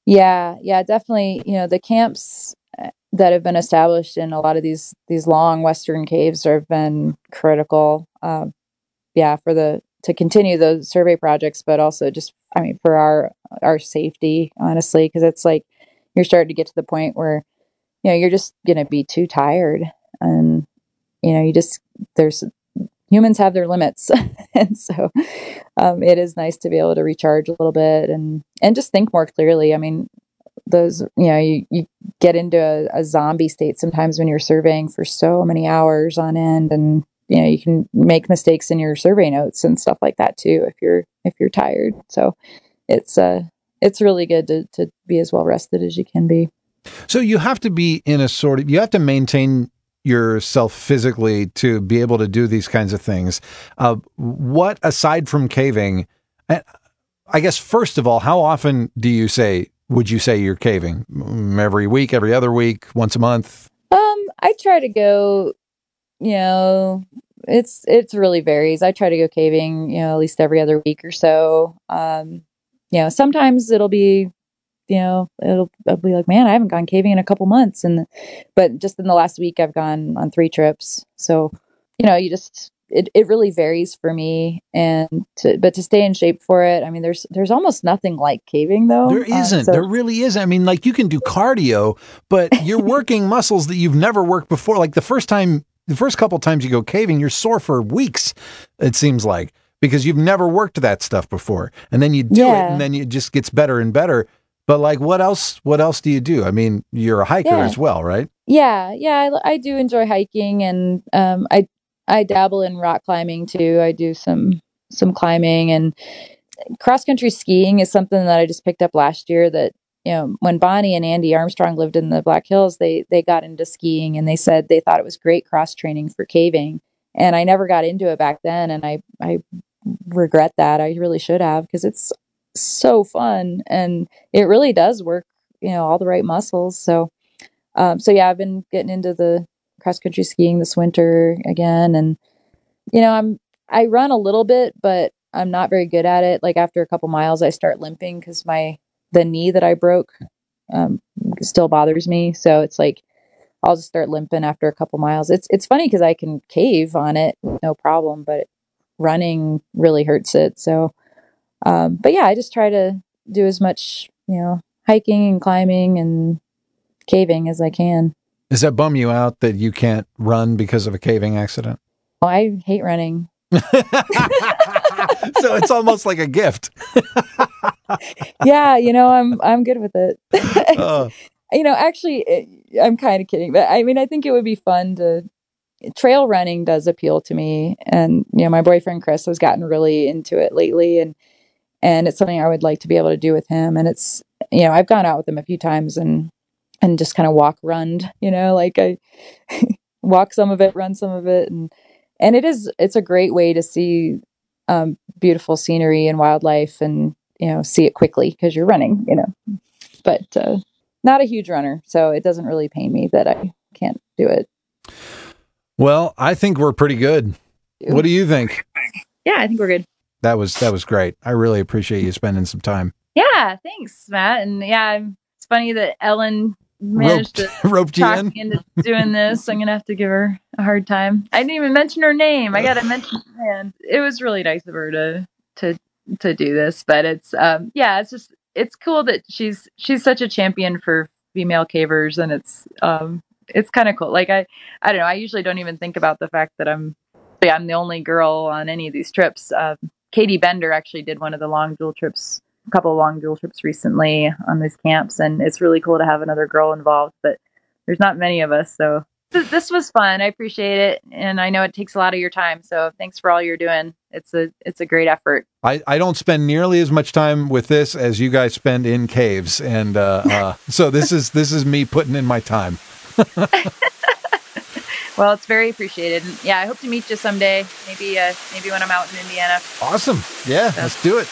Yeah, yeah, definitely. You know, the camps that have been established in a lot of these these long western caves have been critical. Um, yeah, for the to continue those survey projects, but also just, I mean, for our our safety, honestly, because it's like you're starting to get to the point where you know you're just gonna be too tired, and you know you just there's humans have their limits, and so um, it is nice to be able to recharge a little bit and and just think more clearly. I mean, those you know you, you get into a, a zombie state sometimes when you're surveying for so many hours on end, and you know you can make mistakes in your survey notes and stuff like that too if you're if you're tired. So it's uh it's really good to to be as well rested as you can be. So you have to be in a sort of, you have to maintain yourself physically to be able to do these kinds of things. Uh, what, aside from caving, I, I guess, first of all, how often do you say, would you say you're caving? Every week, every other week, once a month? Um, I try to go, you know, it's, it's really varies. I try to go caving, you know, at least every other week or so. Um, you know, sometimes it'll be, you know, it'll, I'll be like, man, I haven't gone caving in a couple months. And, but just in the last week, I've gone on three trips. So, you know, you just, it, it really varies for me. And to, but to stay in shape for it, I mean, there's, there's almost nothing like caving though. There isn't. Um, so, there really isn't. I mean, like you can do cardio, but you're working muscles that you've never worked before. Like the first time, the first couple times you go caving, you're sore for weeks, it seems like, because you've never worked that stuff before. And then you do yeah. it, and then it just gets better and better. But like, what else, what else do you do? I mean, you're a hiker yeah. as well, right? Yeah. Yeah. I, I do enjoy hiking, and um, I, I dabble in rock climbing too. I do some, some climbing, and cross country skiing is something that I just picked up last year. That, you know, when Bonnie and Andy Armstrong lived in the Black Hills, they, they got into skiing, and they said they thought it was great cross training for caving. And I never got into it back then. And I, I regret that. I really should have, because it's so fun, and it really does work, you know, all the right muscles. So, um, so yeah, I've been getting into the cross country skiing this winter again. And, you know, I'm, I run a little bit, but I'm not very good at it. Like after a couple miles, I start limping because my, the knee that I broke, um, still bothers me. So it's like, I'll just start limping after a couple miles. It's, it's funny because I can cave on it, no problem, but running really hurts it. So, Um, but yeah, I just try to do as much, you know, hiking and climbing and caving as I can. Does that bum you out that you can't run because of a caving accident? Oh, I hate running. So it's almost like a gift. Yeah, you know, I'm I'm good with it. uh. You know, actually, it, I'm kind of kidding, but I mean, I think it would be fun to. Trail running does appeal to me, and you know, my boyfriend Chris has gotten really into it lately, and. And it's something I would like to be able to do with him. And it's, you know, I've gone out with him a few times and, and just kind of walk, run, you know, like I walk some of it, run some of it. And, and it is, it's a great way to see um, beautiful scenery and wildlife, and, you know, see it quickly because you're running, you know, but uh, not a huge runner. So it doesn't really pain me that I can't do it. Well, I think we're pretty good. What do you think? Yeah, I think we're good. That was that was great. I really appreciate you spending some time. Yeah, thanks, Matt. And yeah, it's funny that Ellen managed roped, to roped talk you in. me into doing this. I'm gonna have to give her a hard time. I didn't even mention her name. I gotta mention, man. It was really nice of her to to to do this, but it's um yeah, it's just it's cool that she's she's such a champion for female cavers, and it's um it's kind of cool. Like I I don't know. I usually don't even think about the fact that I'm yeah, I'm the only girl on any of these trips. Um, Katie Bender actually did one of the long dual trips, a couple of long dual trips recently on these camps, and it's really cool to have another girl involved, but there's not many of us. So th- this was fun. I appreciate it. And I know it takes a lot of your time. So thanks for all you're doing. It's a, it's a great effort. I, I don't spend nearly as much time with this as you guys spend in caves. And, uh, uh so this is, this is me putting in my time. Well, it's very appreciated. And yeah, I hope to meet you someday. Maybe, uh, maybe when I'm out in Indiana. Awesome. Yeah, so. Let's do it.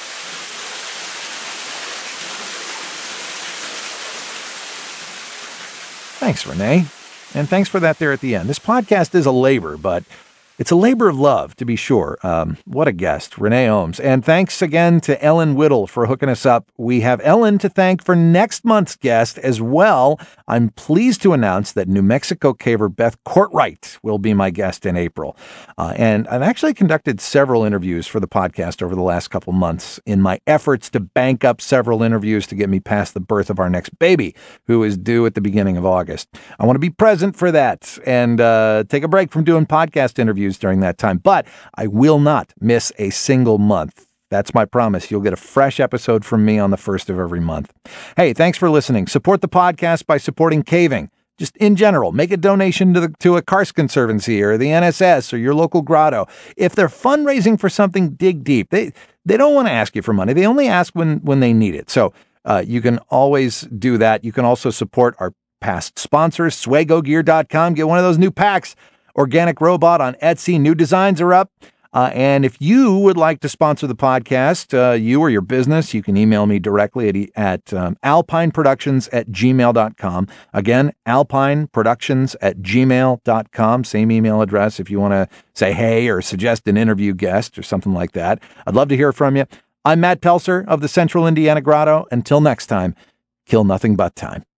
Thanks, Renee. And thanks for that there at the end. This podcast is a labor, but It's a labor of love, to be sure. Um, what a guest, Renee Ohms. And thanks again to Ellen Whittle for hooking us up. We have Ellen to thank for next month's guest as well. I'm pleased to announce that New Mexico caver Beth Courtwright will be my guest in April. Uh, and I've actually conducted several interviews for the podcast over the last couple months in my efforts to bank up several interviews to get me past the birth of our next baby, who is due at the beginning of August. I want to be present for that and uh, take a break from doing podcast interviews during that time, but I will not miss a single month. That's my promise. You'll get a fresh episode from me on the first of every month. Hey, thanks for listening. Support the podcast by supporting caving. Just in general, make a donation to the to a Karst Conservancy or the N S S or your local grotto. If they're fundraising for something, dig deep. They they don't want to ask you for money. They only ask when when they need it. So uh, you can always do that. You can also support our past sponsors, Swago Gear dot com. Get one of those new packs. Organic Robot on Etsy. New designs are up. Uh, and if you would like to sponsor the podcast, uh, you or your business, you can email me directly at, at um, alpineproductions at gmail dot com. Again, alpineproductions at gmail dot com. Same email address if you want to say hey or suggest an interview guest or something like that. I'd love to hear from you. I'm Matt Pelser of the Central Indiana Grotto. Until next time, kill nothing but time.